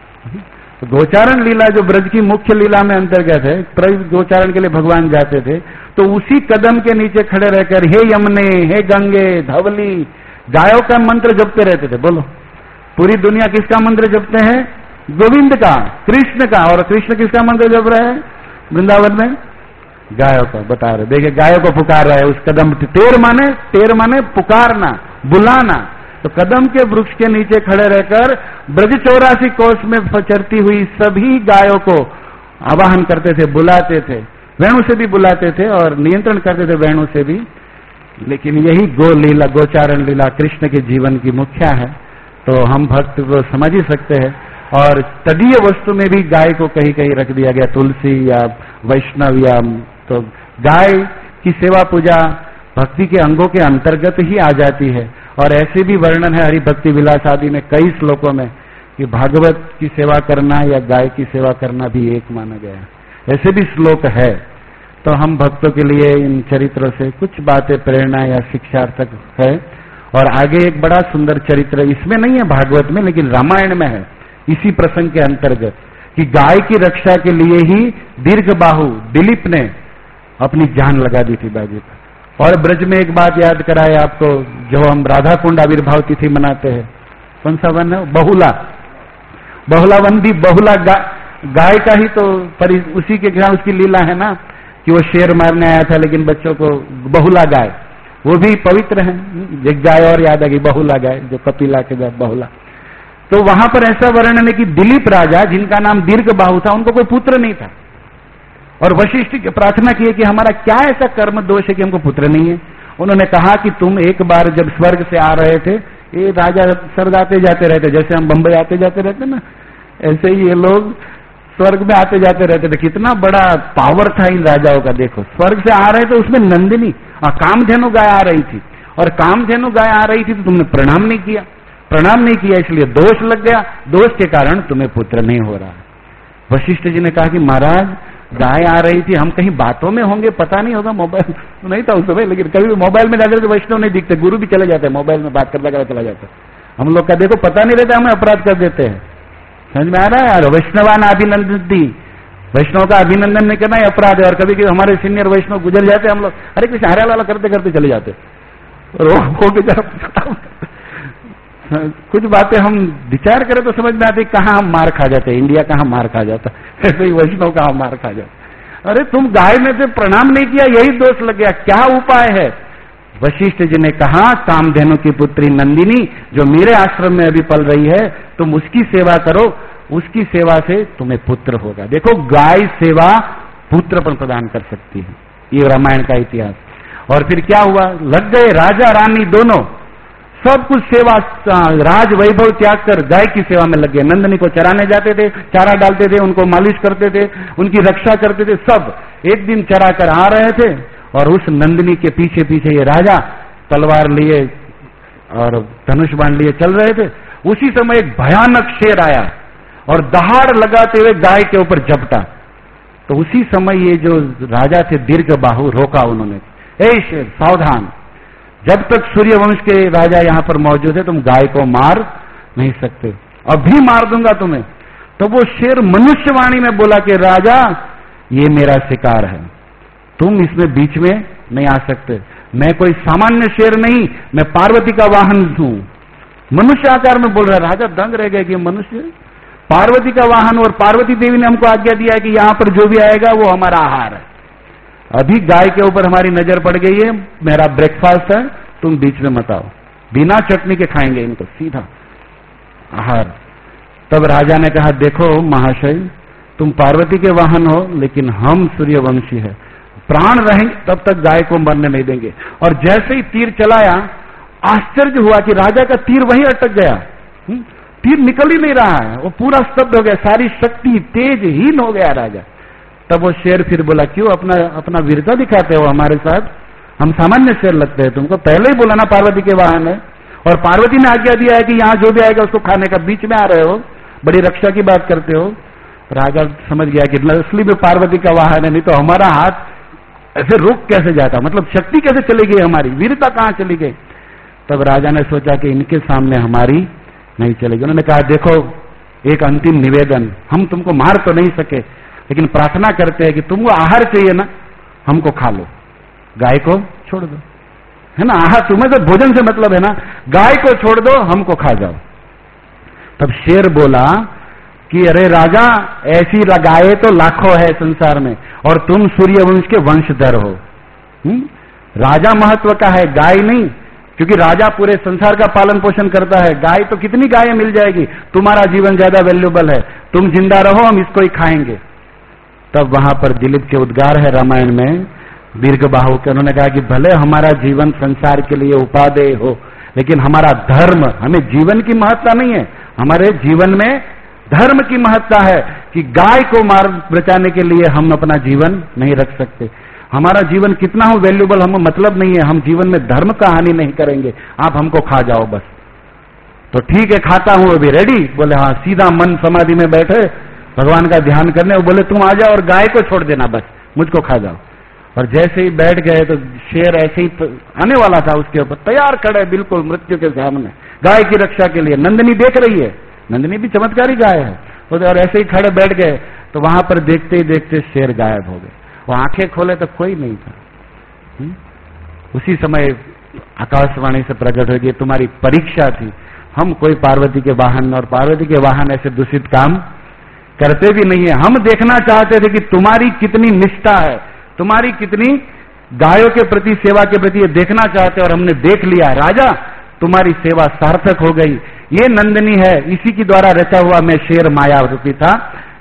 तो गोचारण लीला जो ब्रज की मुख्य लीला में अंतर्गत है, गोचारण के लिए भगवान जाते थे। तो उसी कदम के नीचे खड़े रहकर हे यमुने, हे गंगे, धवली, गायों का मंत्र जपते रहते थे। बोलो, पूरी दुनिया किसका मंत्र जपते हैं? गोविंद का, कृष्ण का। और कृष्ण किसका मंत्र जप रहे हैं वृंदावन में? गायों का बता रहे। देखिए, गायों को पुकार रहा है उस कदम। टेर माने टेर माने पुकारना, बुलाना। तो कदम के वृक्ष के नीचे खड़े रहकर ब्रज चौरासी कोस में चरती हुई सभी गायों को आवाहन करते थे, बुलाते थे, वेणु से भी बुलाते थे और नियंत्रण करते थे वेणु से भी। लेकिन यही गो लीला, गोचारण लीला कृष्ण के जीवन की मुख्य है। तो हम भक्त को समझ ही सकते हैं। और तदीय वस्तु में भी गाय को कहीं कहीं रख दिया गया, तुलसी या वैष्णव या, तो गाय की सेवा पूजा भक्ति के अंगों के अंतर्गत ही आ जाती है। और ऐसे भी वर्णन है हरि भक्ति विलास आदि में कई श्लोकों में कि भागवत की सेवा करना या गाय की सेवा करना भी एक माना गया है। ऐसे भी श्लोक है। तो हम भक्तों के लिए इन चरित्रों से कुछ बातें प्रेरणा या शिक्षार्थक है। और आगे एक बड़ा सुंदर चरित्र इसमें नहीं है भागवत में, लेकिन रामायण में है इसी प्रसंग के अंतर्गत, कि गाय की रक्षा के लिए ही दीर्घबाहु दिलीप ने अपनी जान लगा दी थी बाजी पर। और ब्रज में एक बात याद कराए आपको, जो हम राधा कुंड आविर्भाव तिथि मनाते हैं, कौन सा वन है? बहुला। बहुला वन भी बहुला गा, गाय का ही तो परि, उसी के क्या उसकी लीला है ना कि वो शेर मारने आया था लेकिन बच्चों को, बहुला गाय वो भी पवित्र है। एक गाय और याद आ गई, बहुला गाय, जो कपिला के बाद बहुला। तो वहां पर ऐसा वर्णन है कि दिलीप राजा, जिनका नाम दीर्घबाहु था, उनको कोई पुत्र नहीं था और वशिष्ठ की प्रार्थना की कि हमारा क्या ऐसा कर्म दोष है कि हमको पुत्र नहीं है। उन्होंने कहा कि तुम एक बार जब स्वर्ग से आ रहे थे, ये राजा स्वर्ग आते जाते रहते, जैसे हम बंबई आते जाते रहते ना, ऐसे ही ये लोग स्वर्ग में आते जाते रहते थे। कितना बड़ा पावर था इन राजाओं का। देखो, स्वर्ग से आ रहे थे, उसमें नंदिनी और कामधेनु गाय आ रही थी, और कामधेनु गाय आ रही थी तो तुमने प्रणाम नहीं किया, प्रणाम नहीं किया, इसलिए दोष लग गया, दोष के कारण तुम्हें पुत्र नहीं हो रहा। वशिष्ठ जी ने कहा कि महाराज, गाय आ रही थी, हम कहीं बातों में होंगे, पता नहीं होगा, मोबाइल नहीं था उस समय, लेकिन कभी भी मोबाइल में जाते तो वैष्णव नहीं दिखते, गुरु भी चले जाते हैं, मोबाइल में बात करता करता चला जाता है। हम लोग का देखो पता नहीं रहता, हमें अपराध कर देते हैं। समझ में आ रहा है यार? वैष्णवान अभिनंदन, वैष्णव का अभिनंदन नहीं करना ही अपराध है। और कभी कभी हमारे सीनियर वैष्णव गुजर जाते, हम लोग अरे कृष्ण हरे लाला करते करते चले जाते, और वो हो के कुछ बातें हम विचार करें तो समझ में आती, कहाँ हम मार खा जाते, इंडिया कहाँ मार खा जाता, ऐसे ही वैष्णव कहाँ मार खा जाता। अरे तुम गाय में से प्रणाम नहीं किया, यही दोष लग गया, क्या उपाय है? वशिष्ठ जी ने कहा, कामधेनु की पुत्री नंदिनी जो मेरे आश्रम में अभी पल रही है, तुम उसकी सेवा करो, उसकी सेवा से तुम्हें पुत्र होगा। देखो, गाय सेवा पुत्र पर प्रदान कर सकती है, ये रामायण का इतिहास। और फिर क्या हुआ? लग गए राजा रानी दोनों, सब कुछ सेवा, राज वैभव त्याग कर गाय की सेवा में लग गए। नंदिनी को चराने जाते थे, चारा डालते थे, उनको मालिश करते थे, उनकी रक्षा करते थे, सब। एक दिन चरा कर आ रहे थे और उस नंदिनी के पीछे पीछे ये राजा तलवार लिए और धनुष बाण लिए चल रहे थे। उसी समय एक भयानक शेर आया और दहाड़ लगाते हुए गाय के ऊपर झपटा। तो उसी समय ये जो राजा थे दीर्घ बाहु, रोका उन्होंने, ए शेर सावधान, जब तक सूर्यवंश के राजा यहां पर मौजूद है तुम गाय को मार नहीं सकते, अभी मार दूंगा तुम्हें। तो वो शेर मनुष्यवाणी में बोला कि राजा, ये मेरा शिकार है, तुम इसमें बीच में नहीं आ सकते, मैं कोई सामान्य शेर नहीं, मैं पार्वती का वाहन हूं। मनुष्य आकार में बोल रहा है। राजा दंग रह गए कि मनुष्य पार्वती का वाहन, और पार्वती देवी ने हमको आज्ञा दिया है कि यहां पर जो भी आएगा वो हमारा आहार है। अभी गाय के ऊपर हमारी नजर पड़ गई है, मेरा ब्रेकफास्ट है, तुम बीच में मत आओ, बिना चटनी के खाएंगे इनको, सीधा आहार। तब राजा ने कहा, देखो महाशय, तुम पार्वती के वाहन हो, लेकिन हम सूर्यवंशी है, प्राण रहेंगे तब तक गाय को मरने नहीं देंगे। और जैसे ही तीर चलाया, आश्चर्य हुआ कि राजा का तीर वहीं अटक गया, तीर निकल ही नहीं रहा है, वो पूरा स्तब्ध हो गया, सारी शक्ति तेजहीन हो गया राजा। तब वो शेर फिर बोला, क्यों अपना अपना वीरता दिखाते हो हमारे साथ, हम सामान्य शेर लगते हैं तुमको, पहले ही बोला ना पार्वती के वाहन है, और पार्वती ने आज्ञा दिया है कि यहां जो भी आएगा उसको खाने का, बीच में आ रहे हो, बड़ी रक्षा की बात करते हो। राजा समझ गया कि असली में पार्वती का वाहन है, नहीं तो हमारा हाथ ऐसे रुक कैसे जाता, मतलब शक्ति कैसे चली गई, हमारी वीरता कहां चली गई। तब राजा ने सोचा कि इनके सामने हमारी नहीं चलेगी। उन्होंने कहा, देखो एक अंतिम निवेदन, हम तुमको मार तो नहीं सके, लेकिन प्रार्थना करते हैं कि तुमको आहार चाहिए ना, हमको खा लो, गाय को छोड़ दो, है ना, आहार तुम्हें तो भोजन से मतलब है ना, गाय को छोड़ दो, हमको खा जाओ। तब शेर बोला कि अरे राजा, ऐसी गायें तो लाखों है संसार में, और तुम सूर्यवंश के वंशधर हो। हुँ? राजा महत्व का है, गाय नहीं, क्योंकि राजा पूरे संसार का पालन पोषण करता है, गाय तो कितनी गायें मिल जाएगी, तुम्हारा जीवन ज्यादा वैल्यूबल है, तुम जिंदा रहो, हम इसको ही खाएंगे। तब वहां पर दिलीप के उद्गार है रामायण में, दीर्घ बाहु के, उन्होंने कहा कि भले हमारा जीवन संसार के लिए उपादेय हो, लेकिन हमारा धर्म, हमें जीवन की महत्ता नहीं है, हमारे जीवन में धर्म की महत्ता है कि गाय को मार बचाने के लिए हम अपना जीवन नहीं रख सकते। हमारा जीवन कितना हो वैल्यूबल, हमें मतलब नहीं है, हम जीवन में धर्म का हानि नहीं करेंगे, आप हमको खा जाओ बस। तो ठीक है, खाता हूं, अभी रेडी, बोले हाँ, सीधा मन समाधि में बैठे भगवान का ध्यान करने, वो बोले तुम आ जाओ और गाय को छोड़ देना, बस मुझको खा जाओ। और जैसे ही बैठ गए तो शेर ऐसे ही आने वाला था उसके ऊपर, तैयार खड़े बिल्कुल मृत्यु के सामने, गाय की रक्षा के लिए। नंदिनी देख रही है, नंदिनी भी चमत्कारी गाय है, और ऐसे ही खड़े बैठ गए तो वहां पर देखते ही देखते शेर गायब हो गए। वो आंखें खोले तो कोई नहीं था। हुँ? उसी समय आकाशवाणी से प्रकट हो गई, तुम्हारी परीक्षा थी, हम कोई पार्वती के वाहन, और पार्वती के वाहन ऐसे दूषित काम करते भी नहीं है, हम देखना चाहते थे कि तुम्हारी कितनी निष्ठा है, तुम्हारी कितनी गायों के प्रति, सेवा के प्रति, ये देखना चाहते, और हमने देख लिया। राजा, तुम्हारी सेवा सार्थक हो गई, ये नंदिनी है, इसी के द्वारा रचा हुआ मैं शेर माया रूपी था,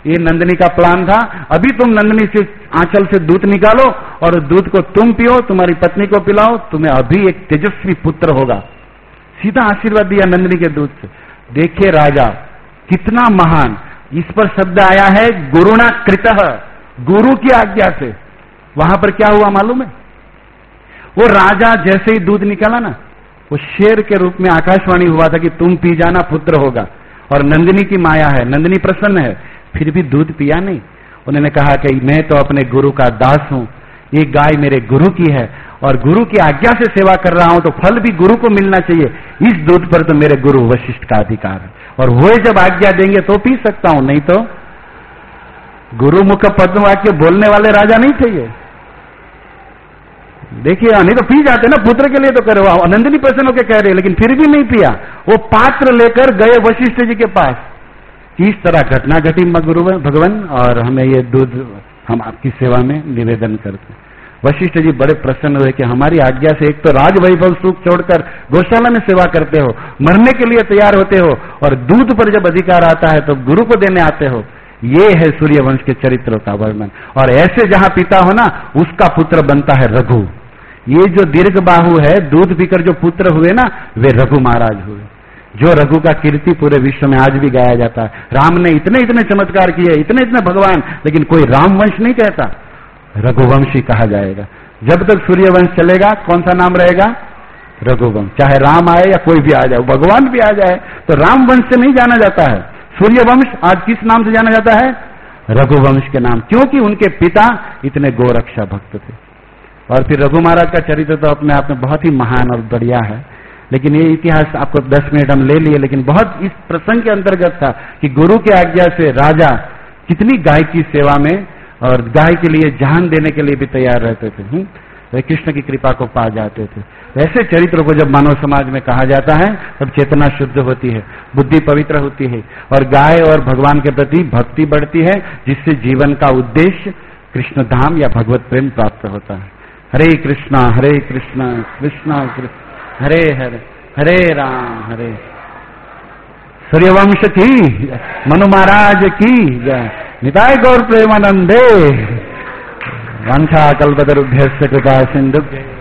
ये नंदिनी का प्लान था। अभी तुम नंदिनी से आंचल से दूध निकालो और दूध को तुम पियो, तुम्हारी पत्नी को पिलाओ, तुम्हें अभी एक तेजस्वी पुत्र होगा। सीधा आशीर्वाद दिया नंदिनी के दूध से। देखिए राजा कितना महान, इस पर शब्द आया है गुरुणा कृतः, गुरु की आज्ञा से। वहां पर क्या हुआ मालूम है? वो राजा जैसे ही दूध निकाला ना, वो शेर के रूप में आकाशवाणी हुआ था कि तुम पी जाना, पुत्र होगा। और नंदिनी की माया है, नंदिनी प्रसन्न है, फिर भी दूध पिया नहीं। उन्होंने कहा कि मैं तो अपने गुरु का दास हूं, ये गाय मेरे गुरु की है और गुरु की आज्ञा से सेवा कर रहा हूं, तो फल भी गुरु को मिलना चाहिए। इस दूध पर तो मेरे गुरु वशिष्ठ का अधिकार है, और वो जब आज्ञा देंगे तो पी सकता हूं, नहीं तो। गुरु मुख पद्म वाक्य बोलने वाले राजा नहीं थे ये। देखिए, नहीं तो पी जाते ना, पुत्र के लिए तो करे। नंदिनी प्रसन्न होकर कह रहे, लेकिन फिर भी नहीं पिया। वो पात्र लेकर गए वशिष्ठ जी के पास। इस तरह घटना घटी गुरु भगवान, और हमें ये दूध हम आपकी सेवा में निवेदन करते। वशिष्ठ जी बड़े प्रसन्न हुए कि हमारी आज्ञा से एक तो राज वैभव सुख छोड़कर गौशाला में सेवा करते हो, मरने के लिए तैयार होते हो, और दूध पर जब अधिकार आता है तो गुरु को देने आते हो। ये है सूर्यवंश के चरित्र का वर्णन। और ऐसे जहां पिता हो ना, उसका पुत्र बनता है रघु। ये जो दीर्घ बाहु है, दूध पीकर जो पुत्र हुए ना, वे रघु महाराज हुए, जो रघु का कीर्ति पूरे विश्व में आज भी गाया जाता है। राम ने इतने इतने चमत्कार किए, इतने इतने भगवान, लेकिन कोई रामवंश नहीं कहता, रघुवंशी कहा जाएगा। जब तक सूर्यवंश चलेगा, कौन सा नाम रहेगा? रघुवंश। चाहे राम आए या कोई भी आ जाए, भगवान भी आ जाए, तो रामवंश से नहीं जाना जाता है। सूर्यवंश आज किस नाम से जाना जाता है? रघुवंश के नाम, क्योंकि उनके पिता इतने गोरक्षा भक्त थे। और फिर रघु महाराज का चरित्र तो अपने आप में बहुत ही महान और बढ़िया है, लेकिन ये इतिहास आपको दस मिनट हम ले लिए, लेकिन बहुत इस प्रसंग के अंतर्गत था कि गुरु की आज्ञा से राजा कितनी गाय की सेवा में और गाय के लिए जान देने के लिए भी तैयार रहते थे, वे कृष्ण की कृपा को पा जाते थे। ऐसे चरित्रों को जब मानव समाज में कहा जाता है, तब चेतना शुद्ध होती है, बुद्धि पवित्र होती है, और गाय और भगवान के प्रति भक्ति बढ़ती है, जिससे जीवन का उद्देश्य कृष्ण धाम या भगवत प्रेम प्राप्त होता है। हरे कृष्णा हरे कृष्णा कृष्णा कृष्ण हरे हरे हरे राम हरे। सूर्यवंश की, मनु महाराज की जय। निताय गौर प्रेमानंदे। वांछा कल्पतरुभ्यश्च कृपा सिंधुभ्यः।